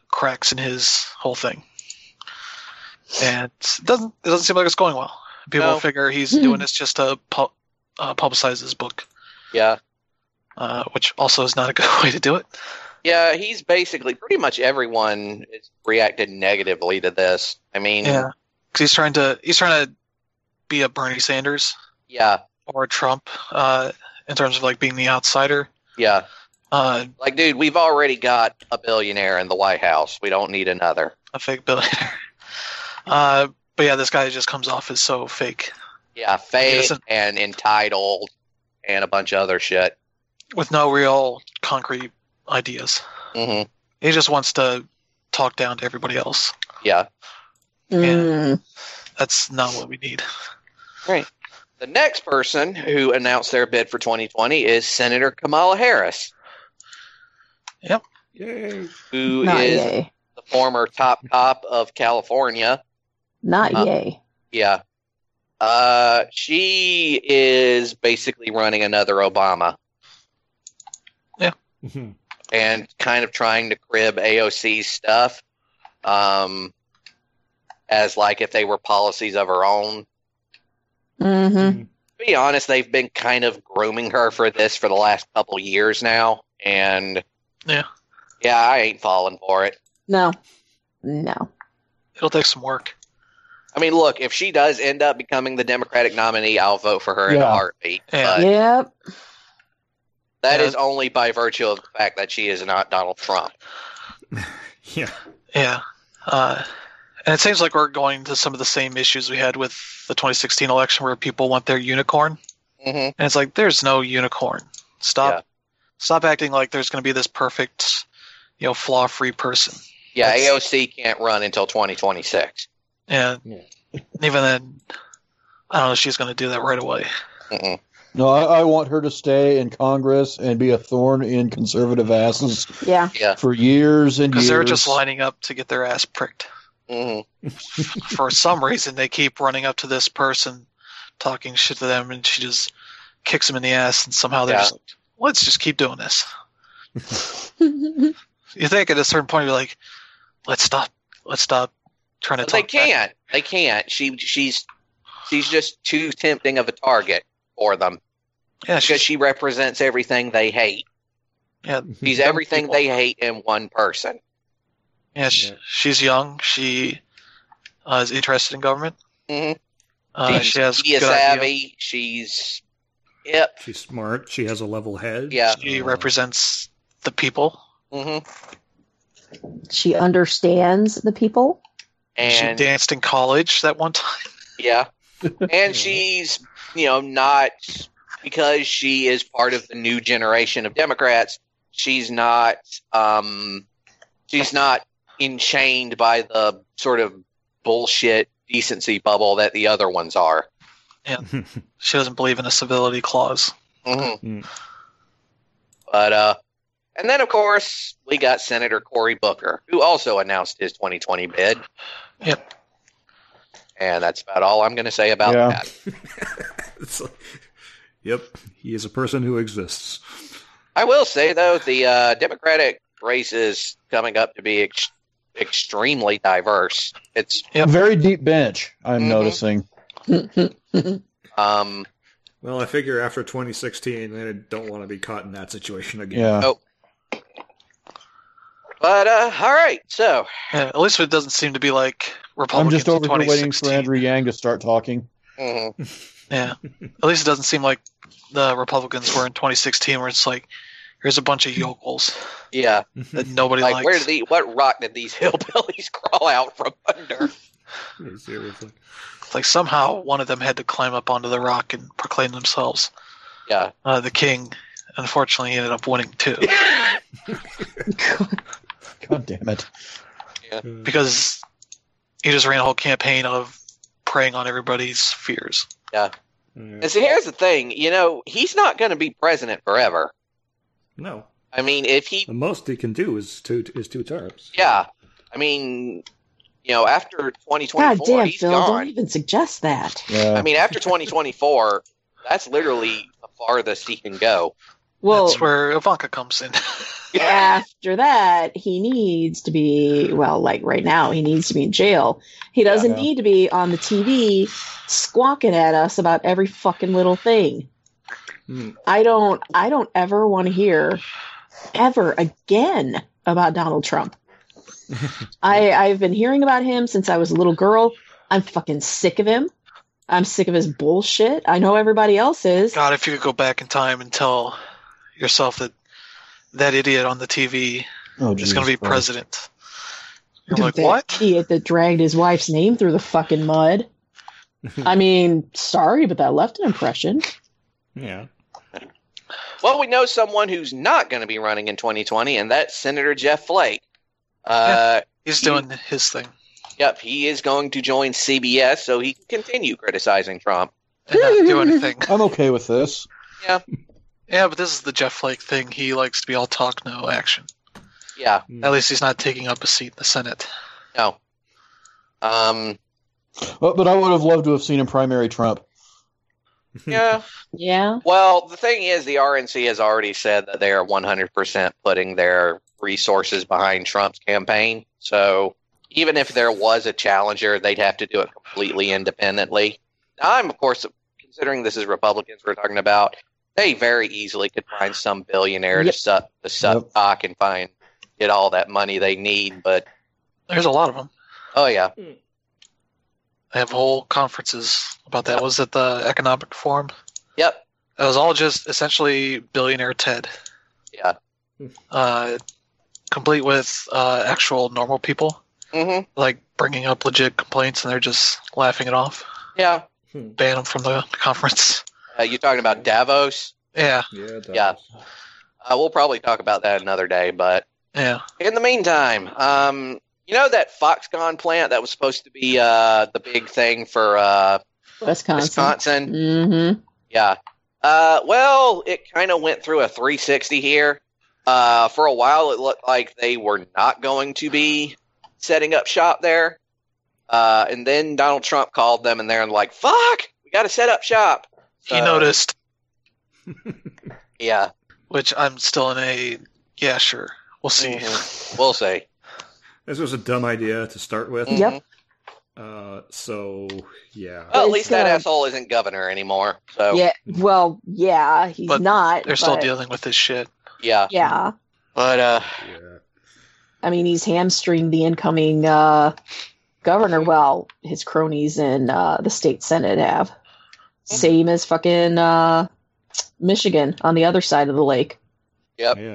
cracks in his whole thing, and it doesn't it doesn't seem like it's going well. People No. figure he's doing this just to pu- uh, publicize his book, Yeah. uh, which also is not a good way to do it. Yeah, he's basically pretty much everyone has reacted negatively to this. I mean, Yeah, because he's trying to he's trying to be a Bernie Sanders yeah, or a Trump uh, in terms of like being the outsider. yeah. Uh, Like, dude, we've already got a billionaire in the White House. We don't need another. a fake billionaire. Uh, but yeah, this guy just comes off as so fake Yeah, fake doesn't- and entitled and a bunch of other shit. with no real concrete ideas. hmm He just wants to talk down to everybody else. Yeah. Mm. That's not what we need. Right. The next person who announced their bid for twenty twenty is Senator Kamala Harris, Yay! who Not is yay. the former top cop of California. Not Uh, yay. Yeah. Uh, she is basically running another Obama Mhm. and kind of trying to crib A O C's stuff, um, as like if they were policies of her own. Mm-hmm. Mhm. To be honest, they've been kind of grooming her for this for the last couple years now, and Yeah. yeah, I ain't falling for it. No. No. It'll take some work. I mean, look, if she does end up becoming the Democratic nominee, I'll vote for her in a Yeah. heartbeat. Yeah. But Yep. that Yeah. is only by virtue of the fact that she is not Donald Trump. Yeah. Yeah. Uh, and it seems like we're going to some of the same issues we had with the twenty sixteen election where people want their unicorn. hmm And it's like, there's no unicorn. Stop. Yeah. Stop acting like there's going to be this perfect, you know, flaw-free person. Yeah, That's- A O C can't run until twenty twenty-six. And Yeah. even then, I don't know if she's going to do that right away. Mm-mm. No, I, I want her to stay in Congress and be a thorn in conservative asses Yeah. Yeah. for years and Because years. they're just lining up to get their ass pricked. hmm For some reason, they keep running up to this person, talking shit to them, and she just kicks them in the ass, and somehow they're Yeah. just like, let's just keep doing this. You think at a certain point, you're like, let's stop. Let's stop trying to But talk they back. can't. They can't. She she's she's just too tempting of a target for them Yeah, because she's, she represents everything they hate. yeah, She's Young everything people. they hate in one person. yeah, she, Yeah. she's young. She uh, is interested in government. hmm Uh, she's she has media good idea. savvy. She's yep. She's smart. She has a level head. Yeah. She Uh, represents the people. hmm She understands the people. she And danced in college that one time. yeah, and she's you know not because she is part of the new generation of Democrats. She's not um she's not enchained by the sort of bullshit decency bubble that the other ones are. She doesn't believe in a civility clause. hmm Mm. But uh, and then of course we got Senator Cory Booker, who also announced his twenty twenty bid. Yep. And that's about all I'm going to say about Yeah. that. It's like- yep, he is a person who exists. I will say though, the uh, Democratic race is coming up to be ex- extremely diverse. It's Yep. Very deep bench, I'm Mhm. noticing. um, Well, I figure after twenty sixteen, they don't want to be caught in that situation again. Yeah. Oh. but uh, all right. So Yeah, at least it doesn't seem to be like I'm Republicans just over in here waiting for 2016. Andrew Yang to start talking. mhm. Yeah, at least it doesn't seem like the Republicans were in twenty sixteen, where it's like, here's a bunch of yokels yeah, that nobody like likes. where did the what rock did these hillbillies crawl out from under? Yeah, seriously. Like somehow one of them had to climb up onto the rock and proclaim themselves Yeah, uh, the king. Unfortunately, he ended up winning too God damn it. because he just ran a whole campaign of preying on everybody's fears. Yeah. and see, here's the thing. You know, he's not going to be president forever. No. I mean, if he The most he can do is two is two terms. Yeah, I mean, you know, after twenty God twenty-four, damn, he's Phil! Don't gone. even suggest that. Yeah. I mean, after twenty twenty-four, that's literally the farthest he can go. Well, That's where Ivanka comes in. after that, he needs to be, well, like right now, he needs to be in jail. He doesn't Yeah. need to be on the T V squawking at us about every fucking little thing. Hmm. I don't, I don't ever want to hear ever again about Donald Trump. I, I've been hearing about him since I was a little girl. I'm fucking sick of him. I'm sick of his bullshit. I know everybody else is. God, if you could go back in time and tell yourself that that idiot on the T V Oh, is Jesus going to be Christ. president. You're like, That what? idiot that dragged his wife's name through the fucking mud. I mean, sorry, but that left an impression. Yeah. Well, we know someone who's not going to be running in twenty twenty, and that's Senator Jeff Flake. Uh, He's he- doing his thing. Yep, he is going to join C B S so he can continue criticizing Trump. And not do anything. I'm okay with this. Yeah, but this is the Jeff Flake thing. He likes to be all talk, no action. Yeah, At least he's not taking up a seat in the Senate. no. Um, But, but I would have loved to have seen him primary Trump. yeah. Yeah. Well, the thing is, the R N C has already said that they are one hundred percent putting their resources behind Trump's campaign. So even if there was a challenger, they'd have to do it completely independently. Now, I'm, of course, considering this is Republicans we're talking about, they very easily could find some billionaire Yep. to suck the suck Yep. cock and find get all that money they need. But There's a lot of them. oh yeah, They have whole conferences about that. Was it the Economic Forum? yep, It was all just essentially billionaire Ted. yeah, Uh, complete with uh, actual normal people, mm-hmm, like bringing up legit complaints, and they're just laughing it off. yeah. Ban them from the conference. Uh, you talking about Davos? Yeah, Yeah. That Yeah. was- Uh, we'll probably talk about that another day, but. yeah. In the meantime, um, you know that Foxconn plant that was supposed to be uh, the big thing for uh, Wisconsin. Wisconsin? Mm-hmm. Yeah. Uh, well, it kind of went through a three sixty here. Uh, for a while, it looked like they were not going to be setting up shop there. Uh, and then Donald Trump called them, and they're like, fuck, we got to set up shop. He Uh, noticed, Yeah. which I'm still in a, yeah, sure. We'll see. Mhm. We'll see. This was a dumb idea to start with. Mhm. Yep. Uh, so yeah. Well, at It's, least that uh, asshole isn't governor anymore. So, Yeah. Well, yeah, he's But not. They're still but, dealing with this shit. yeah. Yeah. But, uh, Yeah. I mean, he's hamstringed the incoming uh, governor. Well, his cronies in uh, the state senate have. Same as fucking uh, Michigan on the other side of the lake. yep. Yeah.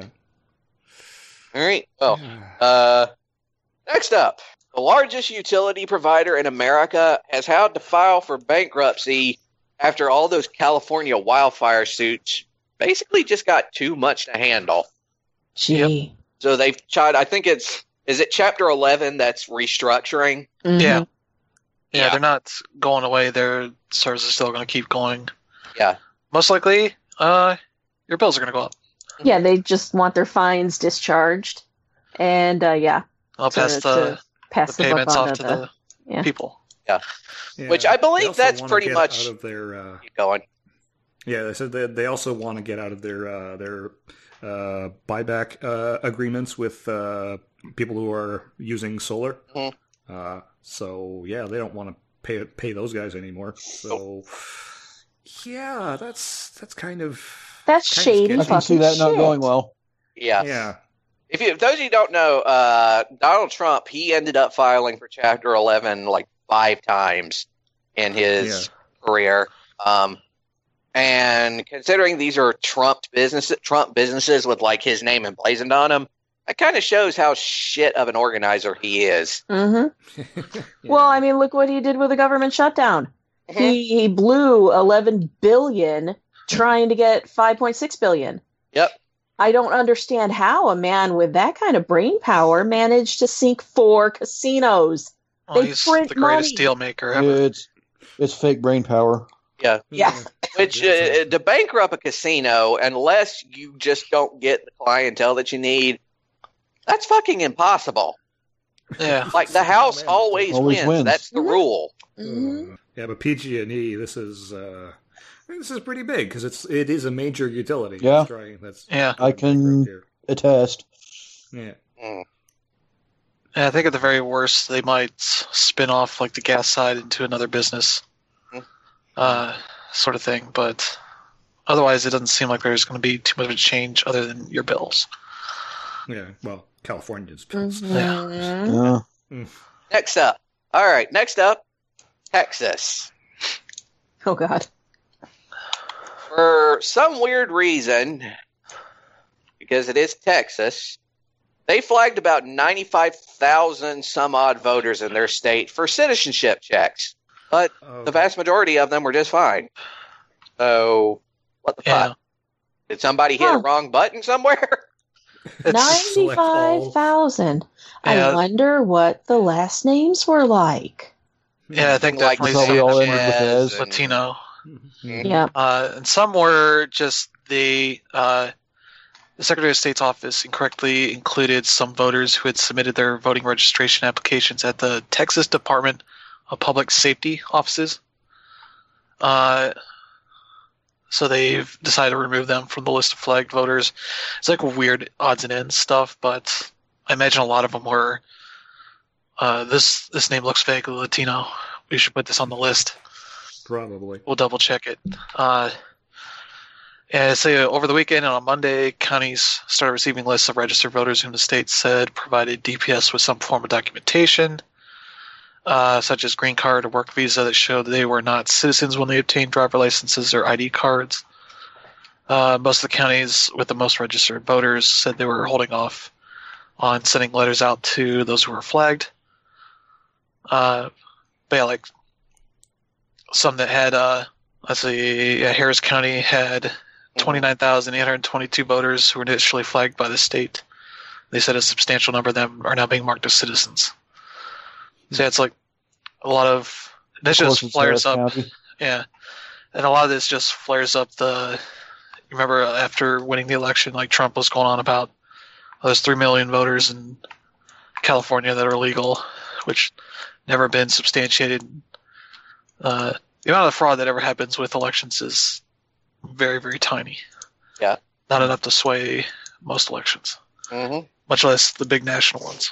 All right. Well, Uh, next up, the largest utility provider in America has had to file for bankruptcy after all those California wildfire suits basically just got too much to handle. Gee. So they've tried, I think it's, is it Chapter eleven that's restructuring? Mhm. Yeah. yeah. Yeah. they're not going away. Their service is still going to keep going. Yeah. Most likely, uh, your bills are going to go up. Yeah, they just want their fines discharged. And, uh, yeah, I'll to- pass to the, pass the the, buck payments on off to to the, the yeah. people. Yeah. Which I believe They also that's wanna pretty get much- out of their. Uh, Keep going. yeah, they said that they also want to get out of their uh, their uh, buyback uh, agreements with uh, people who are using solar. Mhm. Uh, so yeah, they don't want to pay pay those guys anymore. So yeah, that's that's kind of That's kind of shady. I sketchy. can see that not shit. going well. Yeah. Yeah. If, you, if those of you who don't know, uh, Donald Trump, he ended up filing for Chapter eleven like five times in his career. Um, and considering these are Trump businesses, Trump businesses with like his name emblazoned on them, that kind of shows how shit of an organizer he is. hmm Yeah. Well, I mean, look what he did with the government shutdown. He he blew eleven billion trying to get five point six billion. Yep. I don't understand how a man with that kind of brain power managed to sink four casinos. Oh, They he's print the greatest money. deal maker ever. It's it's fake brain power. Yeah. Yeah. Which, uh, to bankrupt a casino, unless you just don't get the clientele that you need, that's fucking impossible. Yeah. Like, the house always, Always wins. wins. That's the Mhm. rule. Mhm. Uh, yeah, but P G and E, this is uh, This is pretty big because it's it is a major utility. Yeah. That's, trying, that's Yeah. I can attest. Yeah. Mm. Yeah, I think at the very worst, they might spin off like the gas side into another business, Mm. uh, sort of thing. But otherwise, it doesn't seem like there's going to be too much of a change other than your bills. Yeah. Well, California's bills. Mhm. Yeah. Next up. All right. Next up, Texas. Oh God. For some weird reason, because it is Texas, they flagged about ninety-five thousand some odd voters in their state for citizenship checks, but Oh, the vast majority of them were just fine. So, what the Yeah. fuck? Did somebody hit Huh. a wrong button somewhere? It's, select all. ninety-five thousand. Yeah. I wonder what the last names were like. yeah, I think Like definitely Probably all ended with Sanchez S. and- Latino. Mhm. Yep. Uh, and some were just the uh, the Secretary of State's office incorrectly included some voters who had submitted their voting registration applications at the Texas Department of Public Safety offices. Uh, so they've decided to remove them from the list of flagged voters. It's like weird odds and ends stuff, but I imagine a lot of them were. Uh, this this name looks vaguely Latino. We should put this on the list. Probably. We'll double check it. Uh, and say uh, over the weekend and on Monday, counties started receiving lists of registered voters whom the state said provided D P S with some form of documentation, uh, such as green card or work visa that showed they were not citizens when they obtained driver licenses or I D cards. Uh, most of the counties with the most registered voters said they were holding off on sending letters out to those who were flagged. Uh, but yeah, like some that had, uh, let's see, yeah, Harris County had twenty-nine thousand eight hundred twenty-two voters who were initially flagged by the state. They said a substantial number of them are now being marked as citizens. So yeah, it's like a lot of, this Of course, just it's flares Harris up. County. Yeah. And a lot of this just flares up the, you remember after winning the election, like Trump was going on about, oh, there's three million voters in California that are illegal, which never been substantiated. Uh, the amount of fraud that ever happens with elections is very, very tiny. Yeah. Not enough to sway most elections, Mm-hmm. much less the big national ones.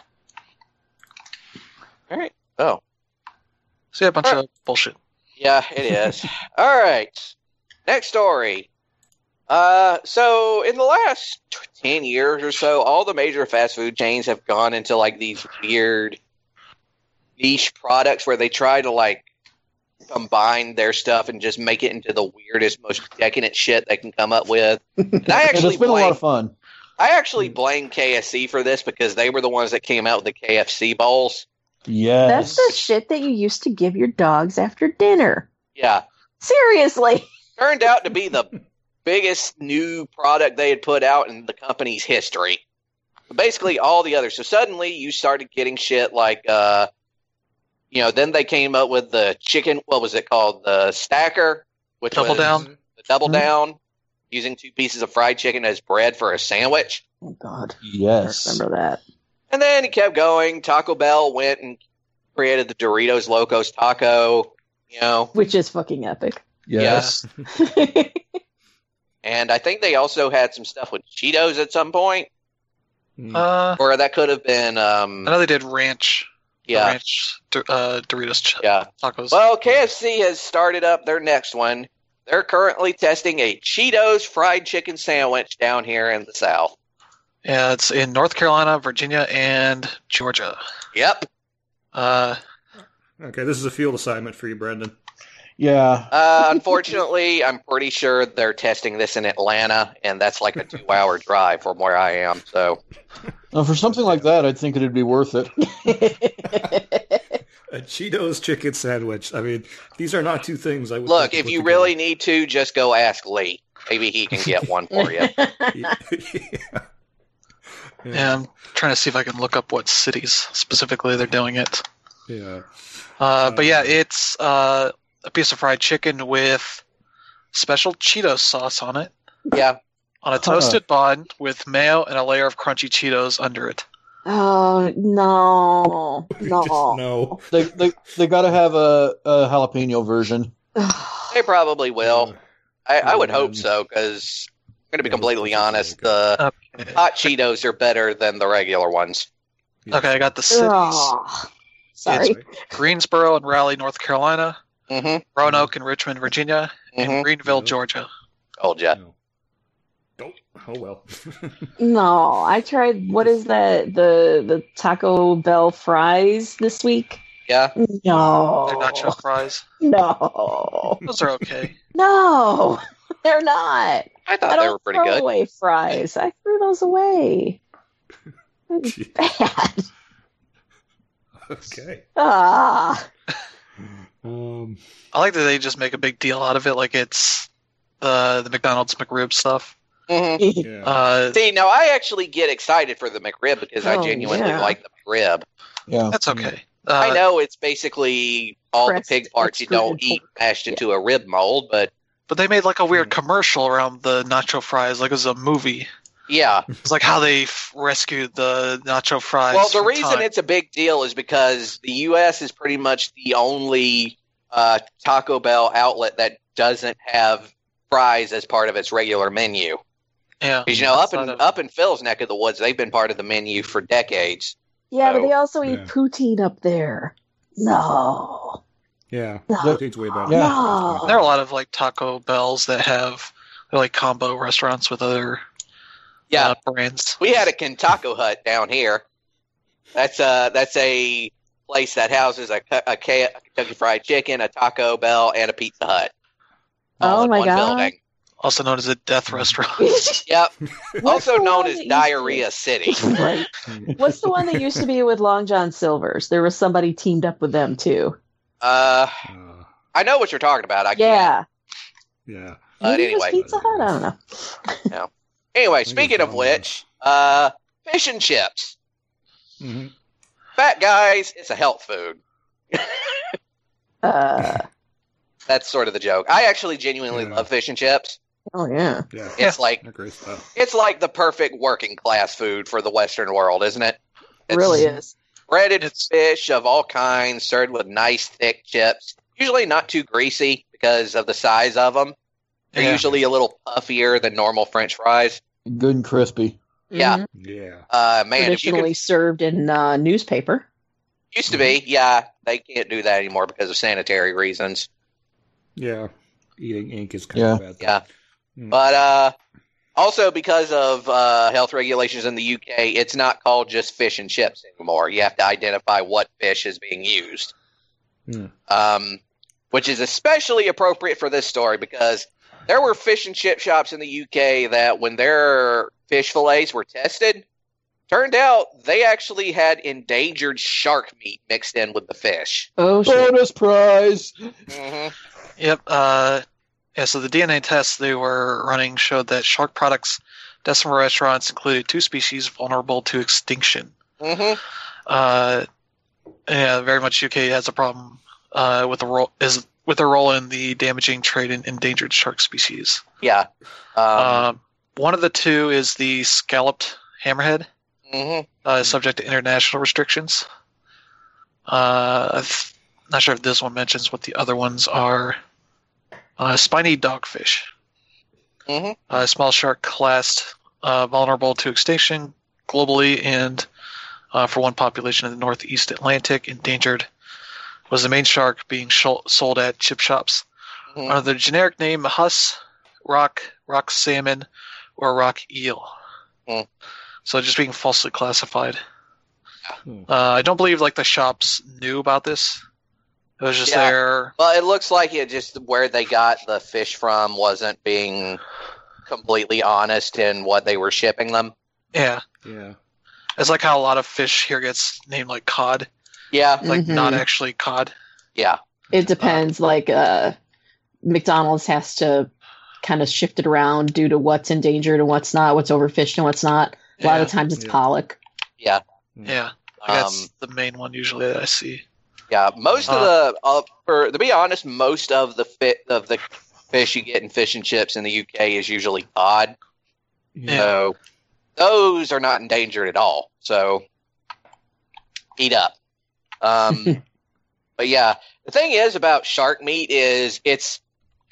All right. Oh, So yeah, a bunch Alright. of bullshit. yeah, it is. All right. Next story. Uh, so in the last ten years or so, all the major fast food chains have gone into like these weird niche products where they try to like combine their stuff and just make it into the weirdest, most decadent shit they can come up with. And I And actually it's been a lot blame, of fun. I actually blame K F C for this because they were the ones that came out with the K F C bowls. Yes. That's the shit that you used to give your dogs after dinner. Yeah. Seriously. Turned out to be the biggest new product they had put out in the company's history. Basically, all the others. So suddenly, you started getting shit like, uh, you know. Then they came up with the chicken. What was it called? The stacker, which Double was down. the double Mhm. down, using two pieces of fried chicken as bread for a sandwich. Oh God. Yes. I remember that. And then he kept going. Taco Bell went and created the Doritos Locos Taco. You know, Which is fucking epic. Yes. and I think they also had some stuff with Cheetos at some point. Mm. Uh, Or that could have been, um, I know they did ranch. the yeah, Ranch uh, Doritos ch- yeah. tacos. Well, K F C has started up their next one. They're currently testing a Cheetos fried chicken sandwich down here in the South. Yeah, it's in North Carolina, Virginia, and Georgia. Yep. Uh, Okay, this is a field assignment for you, Brendan. Yeah. Uh, unfortunately, I'm pretty sure they're testing this in Atlanta, and that's like a two-hour drive from where I am. So, Now, for something like that, I'd think it'd be worth it. A Cheetos chicken sandwich. I mean, these are not two things I would look, think to if put you together. really need to, just go ask Lee. Maybe he can get one for you. yeah. yeah, I'm trying to see if I can look up what cities specifically they're doing it. Yeah. Uh, but yeah, Uh, it's uh, a piece of fried chicken with special Cheetos sauce on it, Yeah. on a toasted bun with mayo and a layer of crunchy Cheetos under it. Oh no, Just no. no. They they they got to have a, a jalapeno version. They probably will. I, I would Um, hope so, because I'm going to be yeah, completely this- this is honest. okay. The Okay. hot Cheetos are better than the regular ones. Yeah, Okay, I got the cities: Oh, sorry. It's Greensboro and Raleigh, North Carolina; Mm-hmm. Roanoke and Richmond, Virginia; and Mm-hmm. Greenville, Yeah. Georgia. Told ya. No. Oh, oh well. No, I tried. What is that? The the Taco Bell fries this week? Yeah. No, They're nacho fries. no, Those are okay. no, they're not. I thought I they don't were pretty throw good. away fries. I threw those away. They're Jeez. bad. Okay. Ah, Um. I like that they just make a big deal out of it, like it's the the McDonald's McRib stuff. Mm-hmm. Yeah. Uh, See, now I actually get excited for the McRib because I Oh, genuinely yeah. like the McRib. Yeah. that's okay. Uh, I know it's basically all Pressed, the pig parts you don't extruded eat pork. mashed into a rib mold, but But they made like a weird commercial around the nacho fries, like it was a movie. yeah. It's like how they f- rescued the nacho fries. Well, the from reason time. it's a big deal is because the U S is pretty much the only uh, Taco Bell outlet that doesn't have fries as part of its regular menu. yeah, Because you know, up in outside of- up in Phil's neck of the woods, they've been part of the menu for decades. yeah, but So, they also eat yeah. poutine up there. No, Yeah. no, Poutine's way better. Yeah. no. there are a lot of like Taco Bells that have they're like combo restaurants with other Yeah, uh, brands. we had a Kentucky Hut down here. That's a that's a place that houses a, a K- a Kentucky Fried Chicken, a Taco Bell, and a Pizza Hut. all Oh in my one God. building. Also known as a death restaurant. Yep. What's Also the known one as that used to- Diarrhea City. Right. What's the one that used to be with Long John Silver's? There was somebody teamed up with them too. Uh, Uh, I know what you're talking about. I can't. Yeah. yeah. But Maybe it was anyway. Pizza Hut. I don't know. Anyway, think speaking it's of which, uh, fish and chips. hmm Fat guys, it's a health food. Uh, That's sort of the joke. I actually genuinely Yeah. love fish and chips. oh yeah. Yeah. It's like They're great stuff. it's like the perfect working class food for the Western world, isn't it? It It's really is. breaded It's- fish of all kinds, served with nice thick chips. Usually not too greasy because of the size of them. They're Yeah. usually a little puffier than normal French fries. Good and crispy. Yeah. Mhm. Yeah. Uh, man, if you Traditionally could, served in uh, newspaper. used to be, yeah, they can't do that anymore because of sanitary reasons. Yeah. Eating ink is kind Yeah. of bad. though. Yeah. Mm. But uh, also because of uh, health regulations in the U K, it's not called just fish and chips anymore. You have to identify what fish is being used. Hmm. Um, which is especially appropriate for this story because there were fish and chip shops in the U K that when their fish fillets were tested, turned out they actually had endangered shark meat mixed in with the fish. Oh shit. Bonus prize. Mm-hmm. Yep. Uh, yeah. So the D N A tests they were running showed that shark products tested from restaurants included two species vulnerable to extinction. Mm-hmm. Uh, yeah, very much U K has a problem uh, with the role is with their role in the damaging trade in endangered shark species. Yeah. Um, Um, one of the two is the scalloped hammerhead, mhm. uh, subject to international restrictions. Uh, I'm not sure if this one mentions what the other ones are. Uh, spiny dogfish, Mhm. a small shark classed uh, vulnerable to extinction globally, and uh, for one population in the Northeast Atlantic, endangered, was the main shark being shol- sold at chip shops. Mhm. Under the generic name Huss, rock, rock salmon, or rock eel. Mm. So just being falsely classified. Hmm. Uh, I don't believe like the shops knew about this. It was just Yeah. their Well, it looks like it just where they got the fish from wasn't being completely honest in what they were shipping them. yeah. Yeah. It's like how a lot of fish here gets named like cod, Yeah, like Mhm. not actually cod. yeah, It depends. Like uh, McDonald's has to kind of shift it around due to what's endangered and what's not, what's overfished and what's not. A lot Yeah. of times it's Yeah. pollock. yeah, Yeah, like that's Um, the main one usually that I see. yeah. Most of Uh, the, uh, for to be honest, most of the fit of the fish you get in fish and chips in the U K is usually cod. Yeah. So those are not endangered at all. So eat up. Um, but yeah, the thing is about shark meat is it's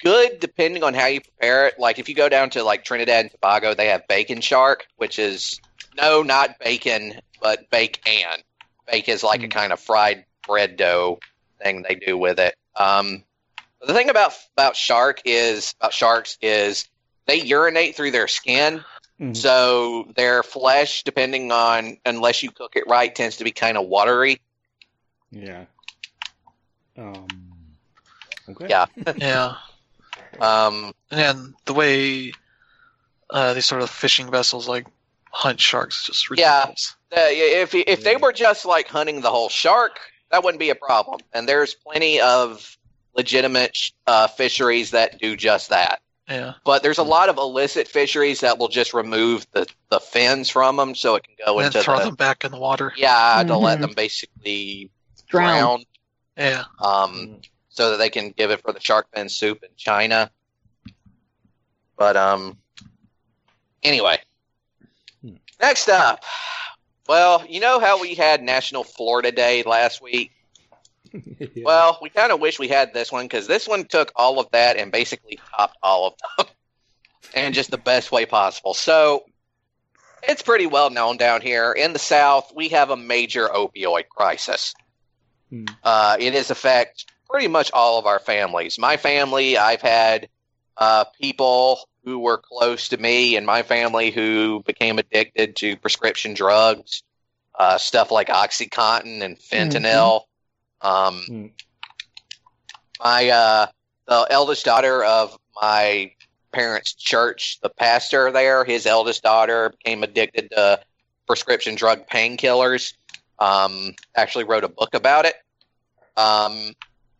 good depending on how you prepare it. Like if you go down to like Trinidad and Tobago, they have bacon shark, which is no, not bacon, but bake-an. Bake is like mm. a kind of fried bread dough thing they do with it. Um, the thing about about shark is about sharks is they urinate through their skin, mm. so their flesh, depending on unless you cook it right, tends to be kind of watery. Yeah. Um. Okay. Yeah. Yeah. Um, and then the way uh, these sort of fishing vessels like hunt sharks is just ridiculous. Yeah. Uh, if if they were just like hunting the whole shark, that wouldn't be a problem. And there's plenty of legitimate uh, fisheries that do just that. Yeah. But there's a lot of illicit fisheries that will just remove the, the fins from them so it can go and into then throw the, them back in the water. Yeah, Mm-hmm. to let them basically Drown. drown. Yeah. Um, so that they can give it for the shark fin soup in China. But um, anyway, Hmm. next up. Well, you know how we had National Florida Day last week? Yeah. Well, we kind of wish we had this one because this one took all of that and basically topped all of them in just the best way possible. So it's pretty well known down here. In the South, we have a major opioid crisis. Hmm. Uh, it has affected pretty much all of our families. My family, I've had uh, people who were close to me and my family who became addicted to prescription drugs, uh, stuff like OxyContin and fentanyl. Mm-hmm. Um, Mm. My uh, the eldest daughter of my parents' church, the pastor there, his eldest daughter became addicted to prescription drug painkillers. Um, actually wrote a book about it. Um,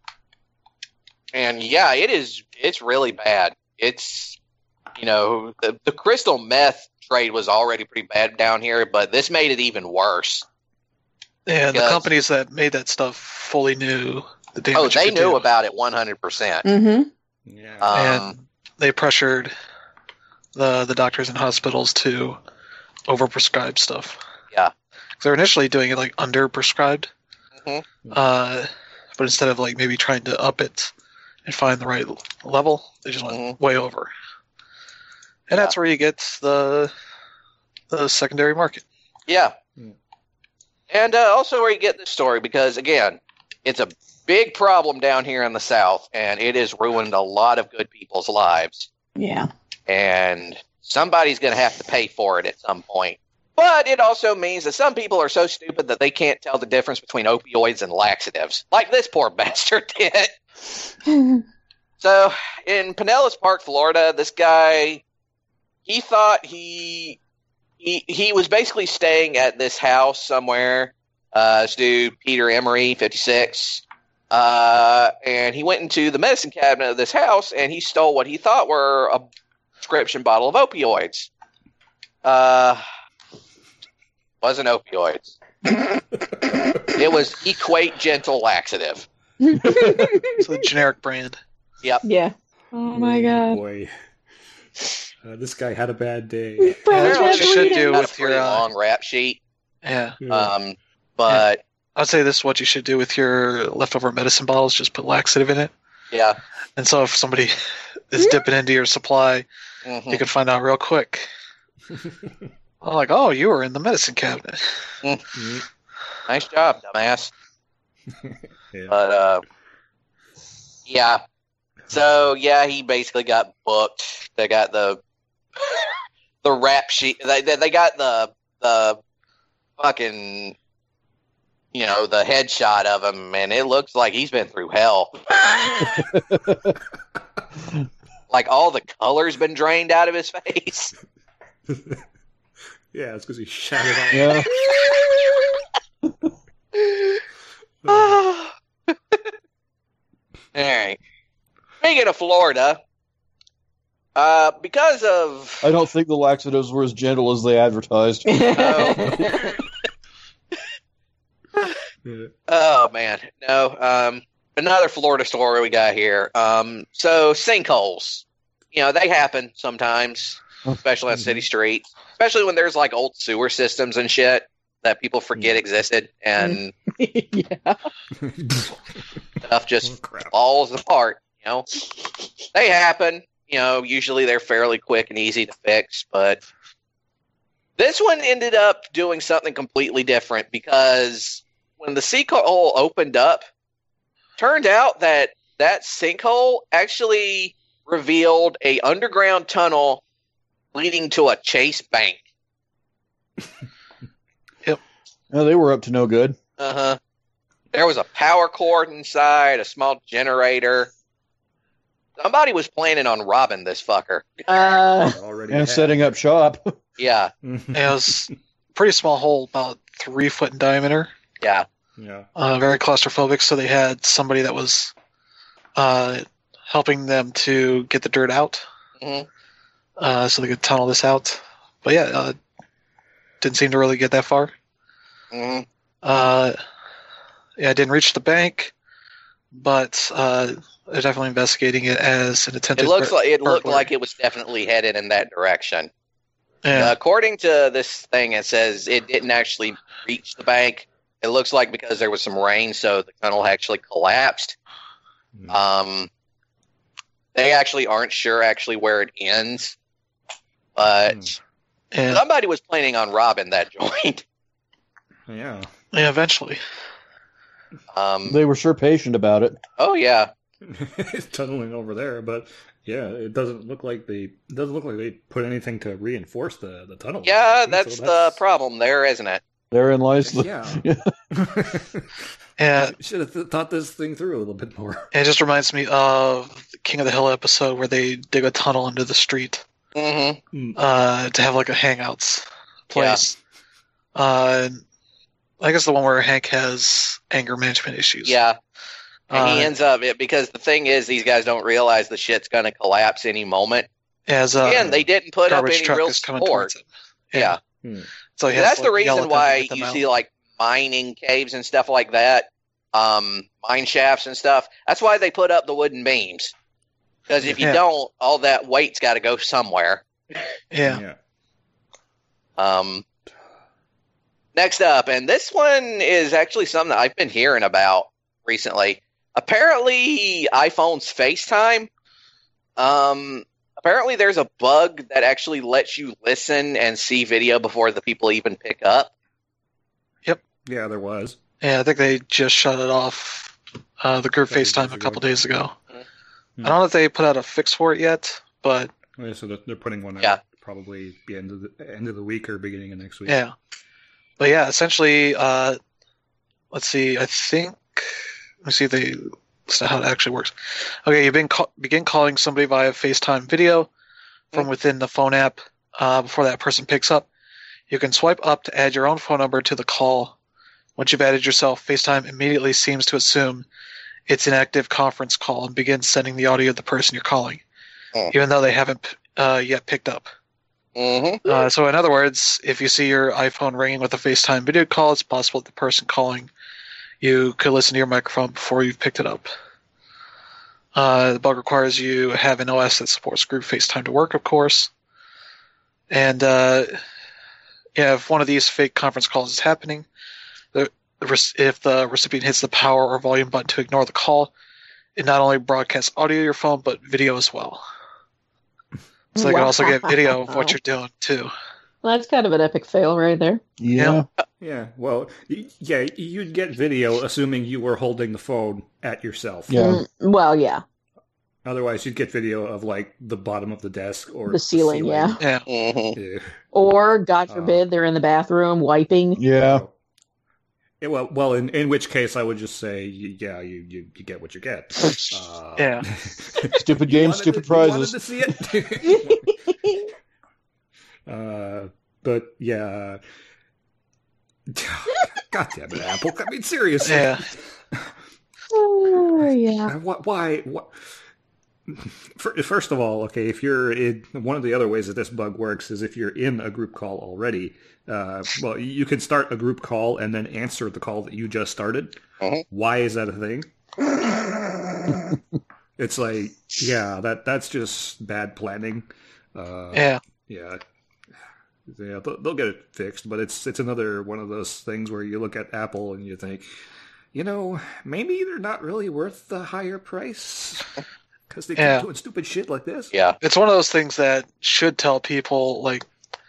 and yeah, it is. It's really bad. It's, you know, the, the crystal meth trade was already pretty bad down here, but this made it even worse. Yeah, and the Because- companies that made that stuff fully knew the damage. Oh, it they could knew do. about it one hundred percent. Mm-hmm. Yeah. Um, and they pressured the the doctors and hospitals to overprescribe stuff. Yeah. 'Cause they're initially doing it like underprescribed, Mhm. uh, but instead of like maybe trying to up it and find the right level, they just went Mhm. way over. And Yeah. that's where you get the the secondary market. Yeah. Mm. And uh, also where you get this story, because, again, it's a big problem down here in the South, and it has ruined a lot of good people's lives. Yeah. And somebody's going to have to pay for it at some point. But it also means that some people are so stupid that they can't tell the difference between opioids and laxatives, like this poor bastard did. So, in Pinellas Park, Florida, this guy, he thought he he he was basically staying at this house somewhere. Uh, this dude, Peter Emery, fifty-six, uh, and he went into the medicine cabinet of this house and he stole what he thought were a prescription bottle of opioids. Uh, wasn't opioids. It was Equate Gentle Laxative. It's a generic brand. Yep. Yeah. Oh my Oh, god. boy. Uh, this guy had a bad day. Yeah, that's what you should do Got a with your. pretty Uh, long rap sheet. yeah, Yeah. Um, but I'd say this is what you should do with your leftover medicine bottles. Just put laxative in it, yeah. and so if somebody is dipping into your supply, Mhm. you can find out real quick. I'm like, oh, you were in the medicine cabinet. Mm. Nice job, dumbass. Yeah. But uh, yeah. So yeah, he basically got booked. They got the the rap sheet. They they, they got the the fucking you know the headshot of him, and it looks like he's been through hell. Like all the color's been drained out of his face. Yeah, it's because he shot it off. Yeah. All right. Speaking of Florida, uh, because of I don't think the laxatives were as gentle as they advertised. oh, Yeah. oh man, no. Um, another Florida story we got here. Um, so sinkholes, you know, they happen sometimes, especially on city streets, especially when there's like old sewer systems and shit that people forget existed, and yeah. stuff just Oh, crap. falls apart. You know, they happen. You know, usually they're fairly quick and easy to fix, but this one ended up doing something completely different because when the sinkhole opened up, turned out that that sinkhole actually revealed a underground tunnel leading to a Chase bank. Yep. Oh, they were up to no good. Uh-huh. There was a power cord inside, a small generator. Somebody was planning on robbing this fucker. Uh, Already And had. setting up shop. Yeah, It was a pretty small hole, about three foot in diameter. yeah. Yeah. Uh, very claustrophobic, so they had somebody that was uh, helping them to get the dirt out, Mhm. uh, so they could tunnel this out. But yeah, uh, didn't seem to really get that far. Mhm. Uh, yeah, I didn't reach the bank, but uh, they're definitely investigating it as an attempted. It looks bur- like it looked burglary. like it was definitely headed in that direction. Yeah, Uh, according to this thing, it says it didn't actually reach the bank. It looks like because there was some rain, so the tunnel actually collapsed. Mm. Um, they actually aren't sure actually where it ends, but Mm. yeah, somebody was planning on robbing that joint. Yeah. yeah. Eventually, Um, They were sure patient about it. oh yeah, It's tunneling over there, but yeah, it doesn't look like they it doesn't look like they put anything to reinforce the, the tunnel. yeah. So That's the problem there, isn't it? Therein lies the. Yeah. yeah. Should have th- thought this thing through a little bit more. It just reminds me of the King of the Hill episode where they dig a tunnel under the street Mm-hmm. uh, to have like a hangouts place. Uh, I guess the one where Hank has anger management issues. Yeah. And he Uh, ends up it because the thing is, these guys don't realize the shit's going to collapse any moment. as uh, Again, they didn't put up garbage any truck real is coming support. towards him. Yeah. Hmm. So he has That's to, the like, yell reason at them to why get them you out. see like mining caves and stuff like that, um, mine shafts and stuff. That's why they put up the wooden beams. Because if you Yeah. don't, all that weight's got to go somewhere. Yeah. Yeah. Um, next up, and this one is actually something that I've been hearing about recently. Apparently, iPhone's FaceTime. Um, apparently, there's a bug that actually lets you listen and see video before the people even pick up. Yeah, there was. Yeah, I think they just shut it off. Uh, the group Couple FaceTime days a couple ago. days ago. Hmm. I don't know if they put out a fix for it yet, but Yeah, so they're, they're putting one out Yeah. probably the end of the end of the week or beginning of next week. yeah. But yeah, essentially, uh, let's see. I think let me see if they that's not how it actually works. Okay, you begin call, begin calling somebody via FaceTime video from within the phone app. Uh, before that person picks up, you can swipe up to add your own phone number to the call. Once you've added yourself, FaceTime immediately seems to assume it's an active conference call and begins sending the audio of the person you're calling, Oh. even though they haven't uh, yet picked up. Mm-hmm. Uh, so, in other words, if you see your iPhone ringing with a FaceTime video call, it's possible that the person calling you could listen to your microphone before you've picked it up. Uh, the bug requires you have an O S that supports group FaceTime to work, of course. And uh, yeah, if one of these fake conference calls is happening, the, the rec- if the recipient hits the power or volume button to ignore the call, it not only broadcasts audio to your phone, but video as well. So they can also get video of what Wow. you're doing, too. Well, that's kind of an epic fail right there. Yeah. Yeah, well, y- yeah, you'd get video assuming you were holding the phone at yourself. Yeah. Mm, well, yeah. Otherwise, you'd get video of like the bottom of the desk or The ceiling, yeah. Yeah. Mm-hmm. Yeah. Or, God Uh, forbid, they're in the bathroom wiping. Yeah. Yeah, well, well, in, in which case I would just say, y- yeah, you, you, you get what you get. Uh, Yeah. Stupid you games, wanted stupid to- you wanted prizes. to see it. uh, but yeah, God damn it, Apple! I mean, seriously. Yeah. Oh, yeah. Uh, wh- Why? What? First of all, okay, if you're in one of the other ways that this bug works is if you're in a group call already. Uh, well, you can start a group call and then answer the call that you just started. Mhm. Why is that a thing? It's like, yeah, that that's just bad planning. Uh, Yeah. yeah, yeah, they'll, they'll get it fixed, but it's it's another one of those things where you look at Apple and you think, you know, maybe they're not really worth the higher price. Because they Yeah. keep doing stupid shit like this. Yeah. It's one of those things that should tell people, like,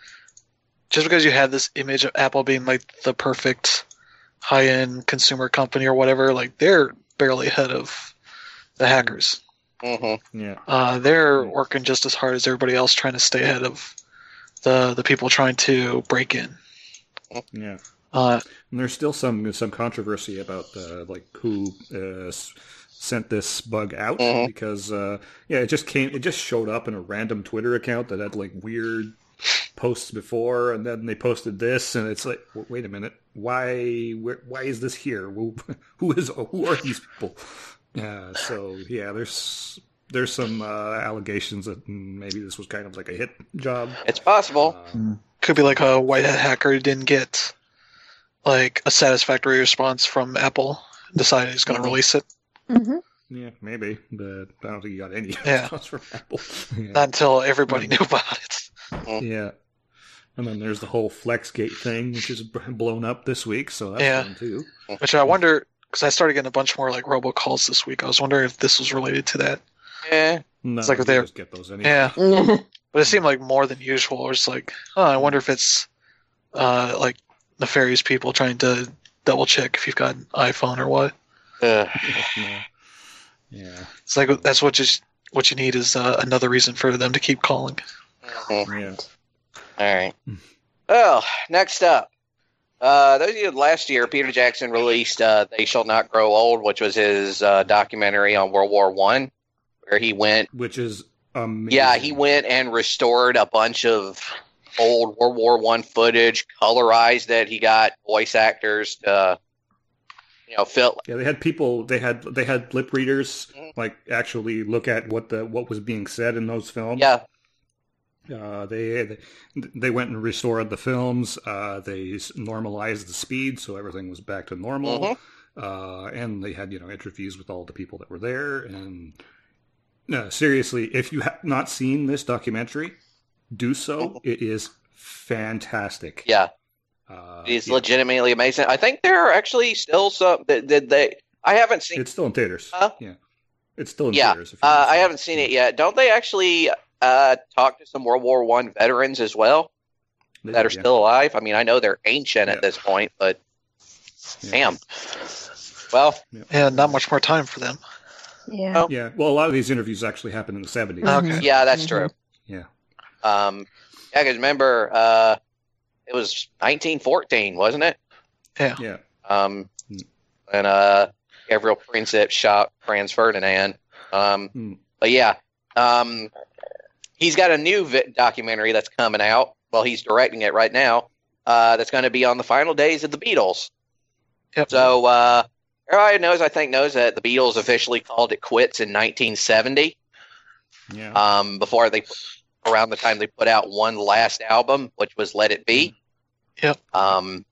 just because you have this image of Apple being like the perfect high-end consumer company or whatever, like they're barely ahead of the hackers. Mm-hmm. Yeah. Uh, they're Yeah. working just as hard as everybody else trying to stay ahead of the the people trying to break in. Yeah. Uh, And there's still some some controversy about uh, like who uh, s- sent this bug out Mhm. because uh, yeah, it just came. It just showed up in a random Twitter account that had like weird posts before, and then they posted this, and it's like, w- wait a minute, why where, why is this here? Who, who is who are these people? Yeah, so yeah, there's there's some uh, allegations that maybe this was kind of like a hit job. It's possible. Uh, could be like a white hat hacker who didn't get like a satisfactory response from Apple, decided he's going to Mhm. release it. hmm yeah, maybe, but I don't think you got any Yeah. response from Apple. Yeah. Not until everybody knew about it. Yeah. And then there's the whole FlexGate thing, which is b- blown up this week, so that's Yeah. fun too. Which I wonder, because I started getting a bunch more like robocalls this week. I was wondering if this was related to that. Yeah. No, It's like you if they're- just get those anyway. Yeah. But it seemed like more than usual. It's like, oh, I wonder if it's uh, like nefarious people trying to double check if you've got an iPhone or what. Ugh. yeah. Yeah. It's like that's what just what you need is uh, another reason for them to keep calling. Mhm. Yeah. All right. Well, next up, uh, those of you last year, Peter Jackson released uh, "They Shall Not Grow Old," which was his uh, documentary on World War One, where he went. Which is amazing. Yeah, he went and restored a bunch of old World War One footage, colorized it. He got voice actors to, you know, fill. Yeah, they had people. They had they had lip readers Mhm. like actually look at what the what was being said in those films. Yeah, Uh, they they went and restored the films. Uh, they s- normalized the speed, so everything was back to normal. Mhm. Uh, and they had you know interviews with all the people that were there. And no, seriously, if you have not seen this documentary, do so. It is fantastic. yeah, uh, it's yeah. legitimately amazing. I think there are actually still some. Did they, they? I haven't seen. It's still in theaters. Huh? Yeah, it's still in Yeah, theaters. If you uh, haven't I seen haven't seen it yet. Don't they actually uh, talk to some World War One veterans as well They that do, are yeah. still alive? I mean, I know they're ancient Yeah. at this point, but Yeah. damn. Well, Yeah, not much more time for them. Yeah. Yeah, well, a lot of these interviews actually happened in the seventies. Okay. yeah, that's Mhm. true. Yeah. Um, yeah, because remember, uh, it was nineteen fourteen, wasn't it? Yeah. Um, Mm. and uh, Gabriel Princip shot Franz Ferdinand. Um, Mm. but yeah, um, he's got a new vi- documentary that's coming out. Well, he's directing it right now. Uh, that's going to be on the final days of the Beatles. Yep. So uh, everybody knows, I think, knows that the Beatles officially called it quits in nineteen seventy. Yeah. Um, before they, around the time they put out one last album, which was "Let It Be." Yep. Um,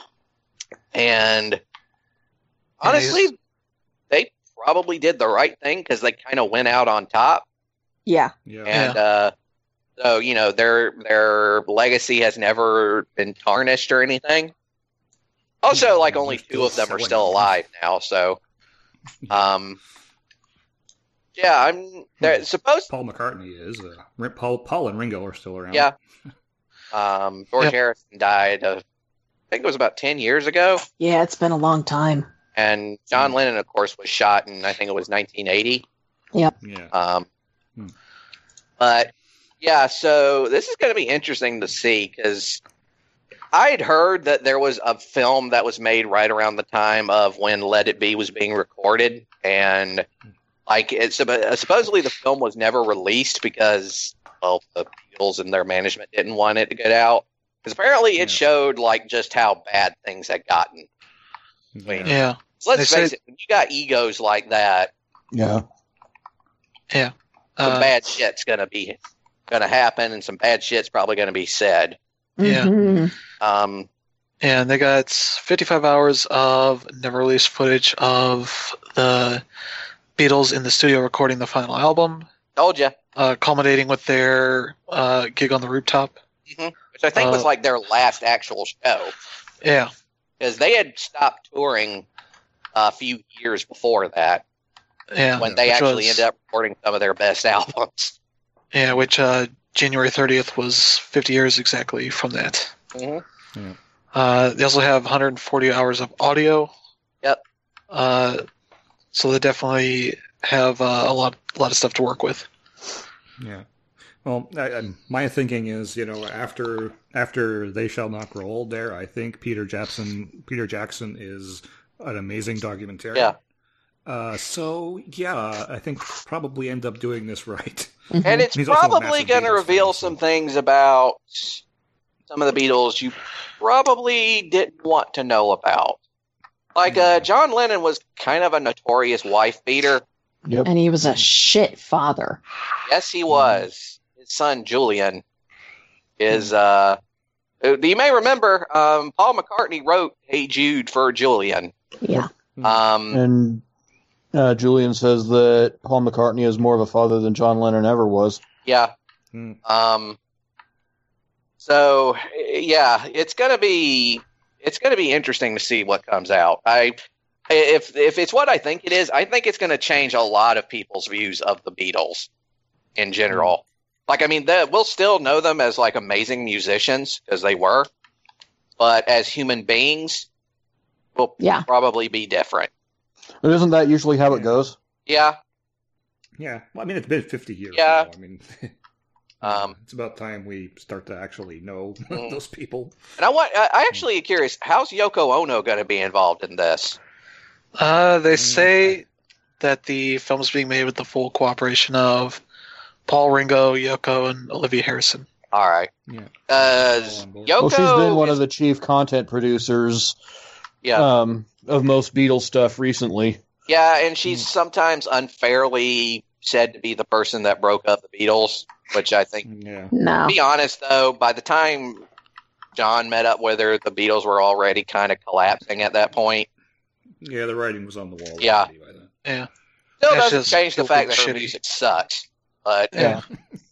and honestly, they probably did the right thing because they kind of went out on top. Yeah. yeah. And uh, so, you know, their their legacy has never been tarnished or anything. Also, like, only They're two of still them are selling still them. alive now. So, um, yeah, I'm they're supposed. Paul McCartney is. Uh, Ri- Paul, Paul and Ringo are still around. Yeah. Um, George Yep. Harrison died. Uh, I think it was about ten years ago. Yeah, it's been a long time. And John Lennon, of course, was shot in, I think it was nineteen eighty. Yeah. Um, Hmm. But yeah, so this is going to be interesting to see because I'd heard that there was a film that was made right around the time of when Let It Be was being recorded, and like it's supposedly the film was never released because well the Beatles and their management didn't want it to get out because apparently it Yeah. showed like just how bad things had gotten. Yeah. Yeah. So let's They face said- it, when you got egos like that, Yeah. some Uh, bad shit's gonna be gonna happen, and some bad shit's probably gonna be said. Yeah. Mhm. Um, and they got fifty-five hours of never released footage of the Beatles in the studio recording the final album, told you, uh, culminating with their uh, gig on the rooftop. which I think was Uh, like their last actual show Yeah. because they had stopped touring a few years before that. Yeah, when they which actually was- ended up recording some of their best albums. Yeah, which uh, January thirtieth was fifty years exactly from that. Mm-hmm. Yeah. Uh, they also have one hundred forty hours of audio. Yep. Uh, so they definitely have uh, a lot, a lot of stuff to work with. Yeah. Well, I, I, my thinking is, you know, after after They Shall Not Grow Old, there, I think Peter Jackson Peter Jackson is an amazing documentarian. Yeah. Uh, so yeah, I think probably end up doing this right. And it's He's also a probably massive going to Beatles reveal fan, so- some things about some of the Beatles you probably didn't want to know about. Like, uh, Yeah. John Lennon was kind of a notorious wife beater. Yep. And he was a shit father. Yes, he was. His son, Julian, is, uh, you may remember, um, Paul McCartney wrote Hey Jude for Julian. Yeah. Um, And uh, Julian says that Paul McCartney is more of a father than John Lennon ever was. yeah. Hmm. Um, so yeah, it's gonna be it's gonna be interesting to see what comes out. I if if it's what I think it is, I think it's gonna change a lot of people's views of the Beatles in general. Like, I mean, they, we'll still know them as like amazing musicians because they were, but as human beings, will Yeah. probably be different. But isn't that usually how it Yeah. goes? Yeah. Yeah. Well, I mean, it's been fifty years Yeah. now. I mean, Um, it's about time we start to actually know Mm. those people. and I want I I actually am curious, how's Yoko Ono going to be involved in this? Uh, they Mm. say that the film is being made with the full cooperation of Paul, Ringo, Yoko, and Olivia Harrison. All right. Yeah. Uh, All on board. Yoko Well, she's been one is- of the chief content producers yeah. um, of most Beatles stuff recently. Yeah, and she's sometimes unfairly said to be the person that broke up the Beatles, which I think, Yeah. No. to be honest, though, by the time John met up with her, the Beatles were already kind of collapsing at that point. Yeah, the writing was on the wall. Yeah. already by then. Yeah. Still That's doesn't just change the fact that her shitty. music sucks. But Yeah.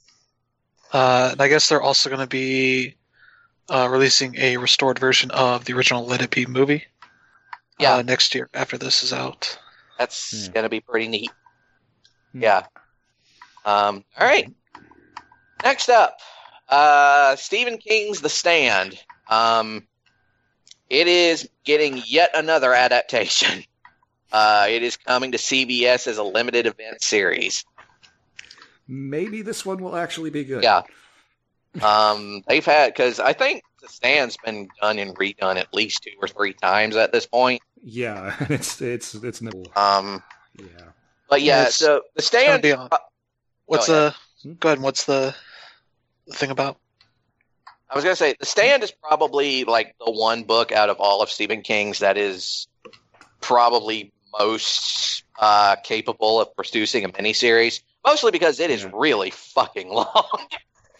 Uh, and I guess they're also going to be uh, releasing a restored version of the original Let It Be movie. Yeah. Uh, next year after this is out. that's Yeah. going to be pretty neat. Hmm. Yeah. Um, all right. Next up, uh, Stephen King's The Stand. Um, it is getting yet another adaptation. Uh, it is coming to C B S as a limited event series. Maybe this one will actually be good. Yeah. Um, they've had, because I think The Stand's been done and redone at least two or three times at this point. Yeah. It's it's it's no. Um, Yeah. but yeah, It's- so The It's gonna Stand. be on. uh, What's go ahead. the? Go ahead. And what's the, the thing about? I was going to say, The Stand is probably like the one book out of all of Stephen King's that is probably most uh, capable of producing a miniseries, mostly because it is Yeah. really fucking long.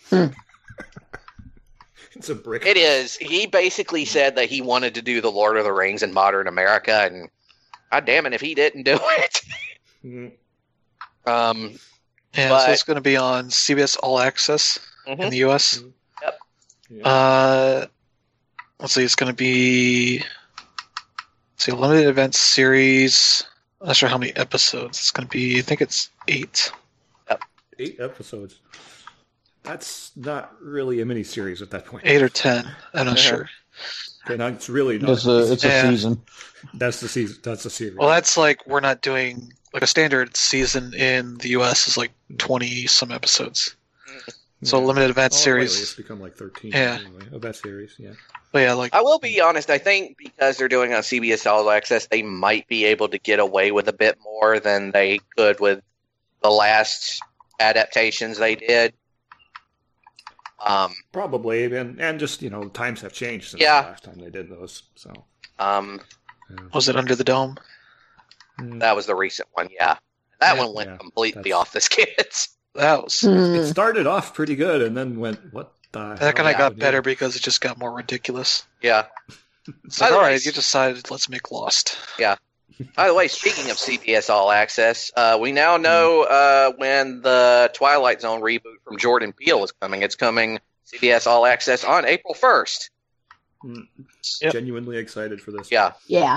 It's a brick. It is. He basically said that he wanted to do the Lord of the Rings in modern America, and God damn it if he didn't do it. Mm. um, Yeah, But- so it's going to be on C B S All Access in mhm. the U S. Yeah. Uh, let's see, it's going to be let's see, a limited event series. I'm not sure how many episodes it's going to be. I think it's eight. Eight episodes. That's not really a miniseries at that point. Eight or ten. I'm not Yeah. sure. Okay, now it's really not. It's a it's a Yeah. season. That's the season. That's the series. Well, that's like we're not doing like a standard season in the U S is like twenty some episodes. So a limited event Oh, series. lately It's become like thirteen. Yeah. Anyway, of that series. Yeah. But yeah, like I will be honest, I think because they're doing on C B S All Access, they might be able to get away with a bit more than they could with the last adaptations they did. Um, Probably, and and just you know, times have changed since Yeah. the last time they did those. So. um, Yeah. was it Under the Dome? Mm. that was the recent one, yeah. That Yeah. one went Yeah, completely that's- off the skids. That was Hmm. It started off pretty good, and then went what the. that kind hell of got happened better here? because it just got more ridiculous. Yeah. It's By like, the all way, right, you decided let's make Lost. By the way, speaking of C B S All Access, uh, we now know uh, when the Twilight Zone reboot from Jordan Peele is coming. It's coming C B S All Access on April first. Mm. Yep. Genuinely excited for this. Yeah. Yeah.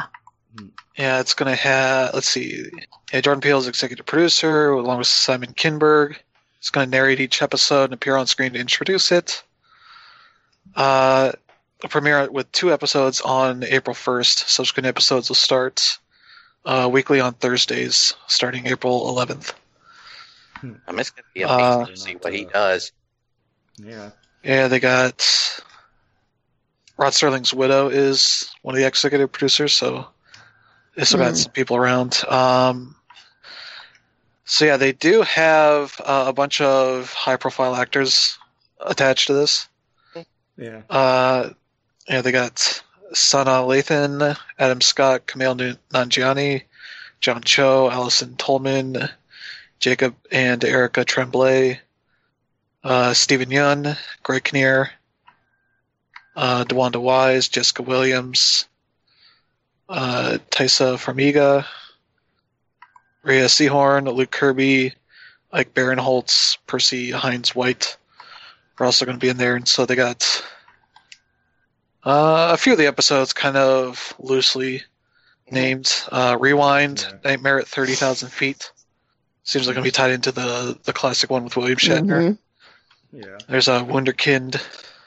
Yeah, it's going to have, let's see, yeah, Jordan Peele is executive producer, along with Simon Kinberg. It's going to narrate each episode and appear on screen to introduce it. Uh, a premiere with two episodes on April first. Subsequent episodes will start uh, weekly on Thursdays, starting April eleventh. I'm just going to be amazing Uh, to see what he does. Yeah. Yeah, they got Rod Serling's widow is one of the executive producers, so it's about Mm. some people around. Um, so yeah, they do have uh, a bunch of high-profile actors attached to this. Yeah. Uh, yeah, they got Sana Lathan, Adam Scott, Kumail Nu- Nanjiani, John Cho, Allison Tolman, Jacob and Erica Tremblay, uh, Stephen Yun, Greg Kinnear, uh, DeWanda Wise, Jessica Williams, uh, Tysa Farmiga, Rhea Seahorn, Luke Kirby, Ike Barinholtz, Percy Hines White are also going to be in there. And so they got uh, a few of the episodes kind of loosely named. Uh, Rewind, Yeah. Nightmare at thirty thousand Feet. Seems like going to be tied into the, the classic one with William Shatner. Mhm. Yeah. There's a Wunderkind.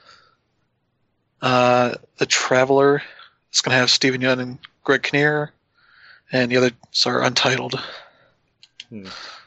Uh, the Traveler. It's going to have Stephen Yeun and Greg Kinnear. And the others are untitled. Hmm.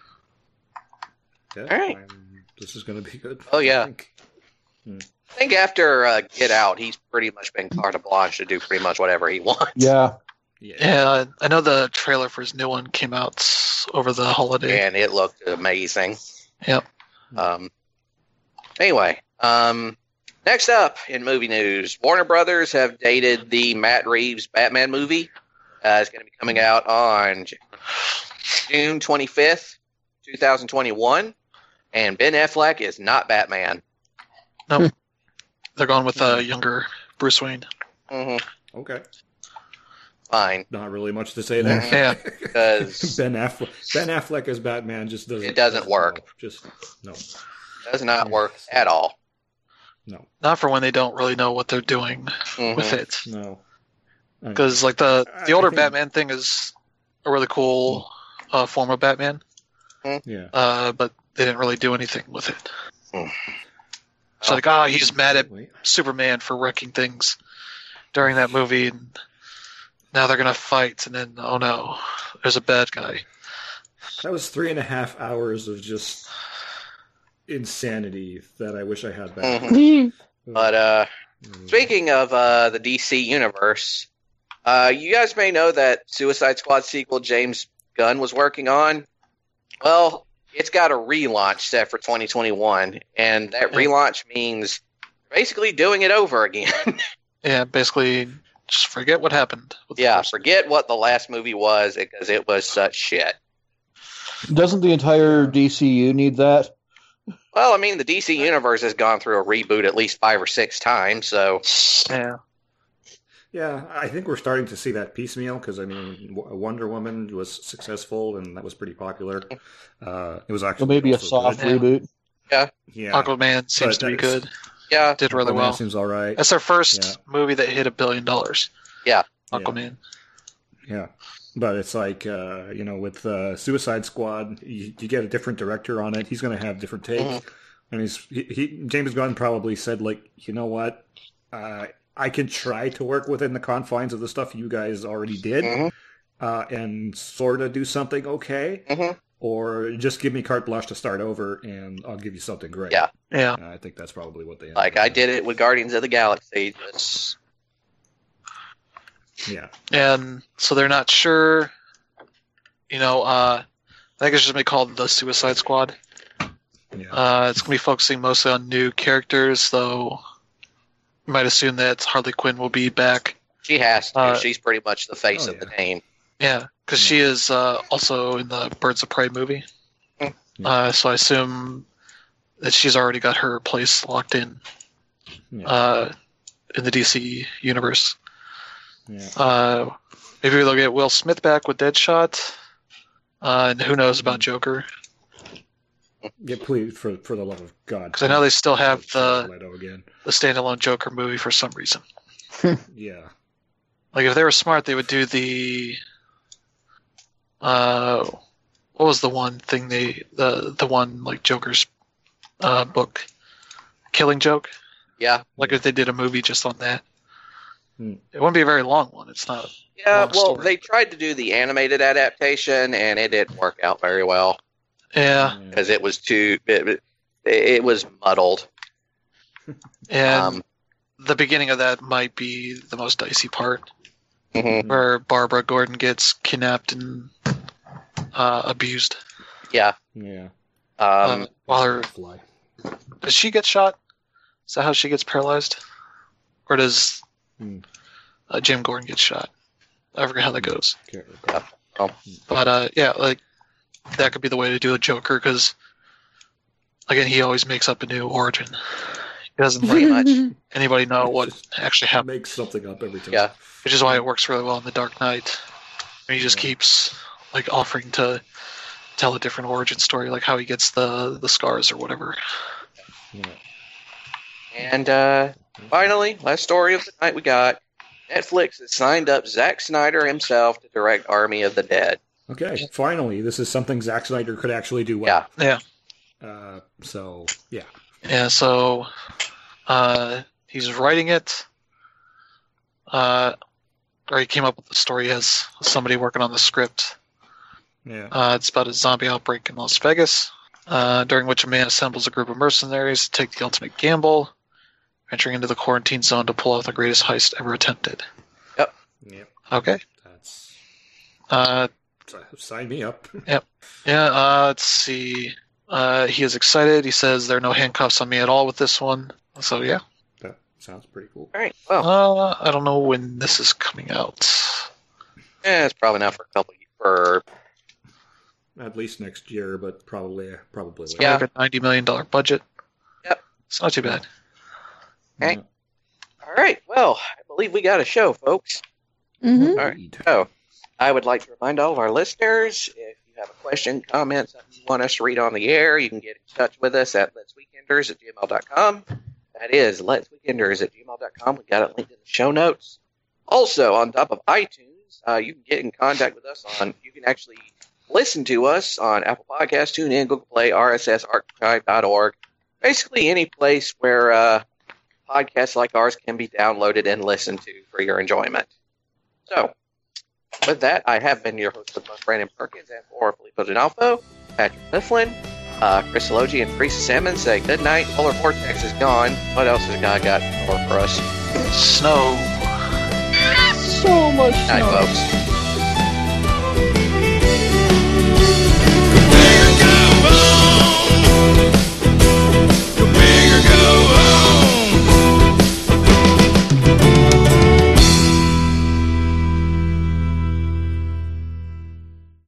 Yeah, All right. I'm- this is going to be good. Oh, yeah. I think. I think after uh, Get Out, he's pretty much been carte blanche to do pretty much whatever he wants. Yeah. Yeah. Yeah, I know the trailer for his new one came out over the holiday. And it looked amazing. Yep. Um, anyway, um, next up in movie news, Warner Brothers have dated the Matt Reeves Batman movie. Uh, it's going to be coming out on J- June twenty-fifth, twenty twenty-one. And Ben Affleck is not Batman. Nope. They're going with a younger Bruce Wayne. Mm-hmm. Okay. Fine. Not really much to say there. Yeah. Because Ben Affleck. Ben Affleck as Batman just doesn't. It doesn't work. no, just no. does not work at all. No. Not for when they don't really know what they're doing Mhm. with it. No. I- Because like the I- the older I think- Batman thing is a really cool uh, form of Batman, Yeah. uh, but they didn't really do anything with it. Hmm. So like, oh, he's mad at Wait. Superman for wrecking things during that movie, and now they're gonna fight, and then oh no, there's a bad guy. That was three and a half hours of just insanity that I wish I had back. Mhm. But uh, Mm. speaking of uh, the D C universe, uh, you guys may know that Suicide Squad sequel James Gunn was working on. Well, it's got a relaunch set for twenty twenty-one, and that Yeah. relaunch means basically doing it over again. Yeah, basically, just forget what happened. With the Yeah, first- forget what the last movie was because it was such shit. Doesn't the entire D C U need that? Well, I mean, the D C universe has gone through a reboot at least five or six times, so Yeah, Yeah, I think we're starting to see that piecemeal because, I mean, W- Wonder Woman was successful and that was pretty popular. Uh, it was Well, actually maybe a also soft good. reboot. Yeah, Aquaman seems But to be it's- good. yeah. Did really Aquaman well. seems all right. That's their first Yeah. movie that hit a billion dollars. Yeah. Aquaman. Yeah, but it's like uh, you know, with uh, Suicide Squad, you, you get a different director on it. He's going to have different takes, Mhm. and he's he, he James Gunn probably said like, you know what, uh, I can try to work within the confines of the stuff you guys already did, Mhm. uh, and sort of do something okay, Mhm. or just give me carte blanche to start over, and I'll give you something great. Yeah. Yeah. And I think that's probably what they ended Like up I with. did it with Guardians of the Galaxy. Just Yeah, And so they're not sure, you know, uh, I think it's just going to be called the Suicide Squad. yeah. Uh, it's going to be focusing mostly on new characters, though you might assume that Harley Quinn will be back. she has to. Uh, She's pretty much the face oh, of the yeah. team. Yeah, because she is uh, also in the Birds of Prey movie. Hmm. Uh, so I assume that she's already got her place locked in Yeah. uh, in the D C universe. yeah. Uh, maybe they'll get Will Smith back with Deadshot. Uh, and who knows about Joker? Yeah, please, for for the love of God. Because I know they still have the, Leto again. the standalone Joker movie for some reason. Yeah. Like if they were smart, they would do the. Uh, what was the one thing they the the one like Joker's uh, book, Killing Joke? Yeah. Like if they did a movie just on that, Hmm. it wouldn't be a very long one. It's not. Yeah, Long well, story. they tried to do the animated adaptation, and it didn't work out very well Yeah, because it was too it, it, it was muddled. and Um, the beginning of that might be the most dicey part, mhm. where Barbara Gordon gets kidnapped and uh, abused. Yeah. Yeah. Um, uh, while her, Fly. does she get shot? Is that how she gets paralyzed, or does Hmm. uh, Jim Gordon get shot? I forget how that goes. Can't recall. But uh, yeah, like that could be the way to do a Joker because again, he always makes up a new origin. He doesn't Pretty let much. anybody know what Just actually happened, Make something up every time. Yeah. which is why it works really well in The Dark Knight. And he just Yeah. keeps like offering to tell a different origin story, like how he gets the the scars or whatever. Yeah. And uh, finally, last story of the night we got. Netflix has signed up Zack Snyder himself to direct Army of the Dead. Okay, finally, this is something Zack Snyder could actually do well. Yeah. Yeah. Uh, so, yeah. Yeah, so uh, he's writing it. Uh, or he came up with the story as somebody working on the script. Yeah. Uh, it's about a zombie outbreak in Las Vegas, uh, during which a man assembles a group of mercenaries to take the ultimate gamble, venturing into the quarantine zone to pull off the greatest heist ever attempted. Yep. Okay. That's. Uh, Sign me up. yeah, uh, let's see. Uh, he is excited. He says there are no handcuffs on me at all with this one. So, yeah. That sounds pretty cool. All right. Well, Uh, I don't know when this is coming out. eh, it's probably not for a couple for At least next year, but probably probably later. Yeah. Like a ninety million dollars budget. Yep. It's not too bad. Okay. All right. Well, I believe we got a show, folks. Mm-hmm. All right. So, I would like to remind all of our listeners, if you have a question, comment, something you want us to read on the air, you can get in touch with us at letsweekenders at gmail dot com. That is letsweekenders at gmail dot com. We got it linked in the show notes. Also, on top of iTunes, uh, you can get in contact with us on, you can actually listen to us on Apple Podcasts, TuneIn, Google Play, R S S, archive dot org. Basically any place where uh, podcasts like ours can be downloaded and listened to for your enjoyment. So, with that, I have been your host with Brandon Perkins and for Filippo D'Onofrio, Patrick Mifflin, uh, Chris Elogi, and Teresa Salmon say good night. Polar Vortex is gone. What else has God got for us? Snow. So much Night, snow. folks.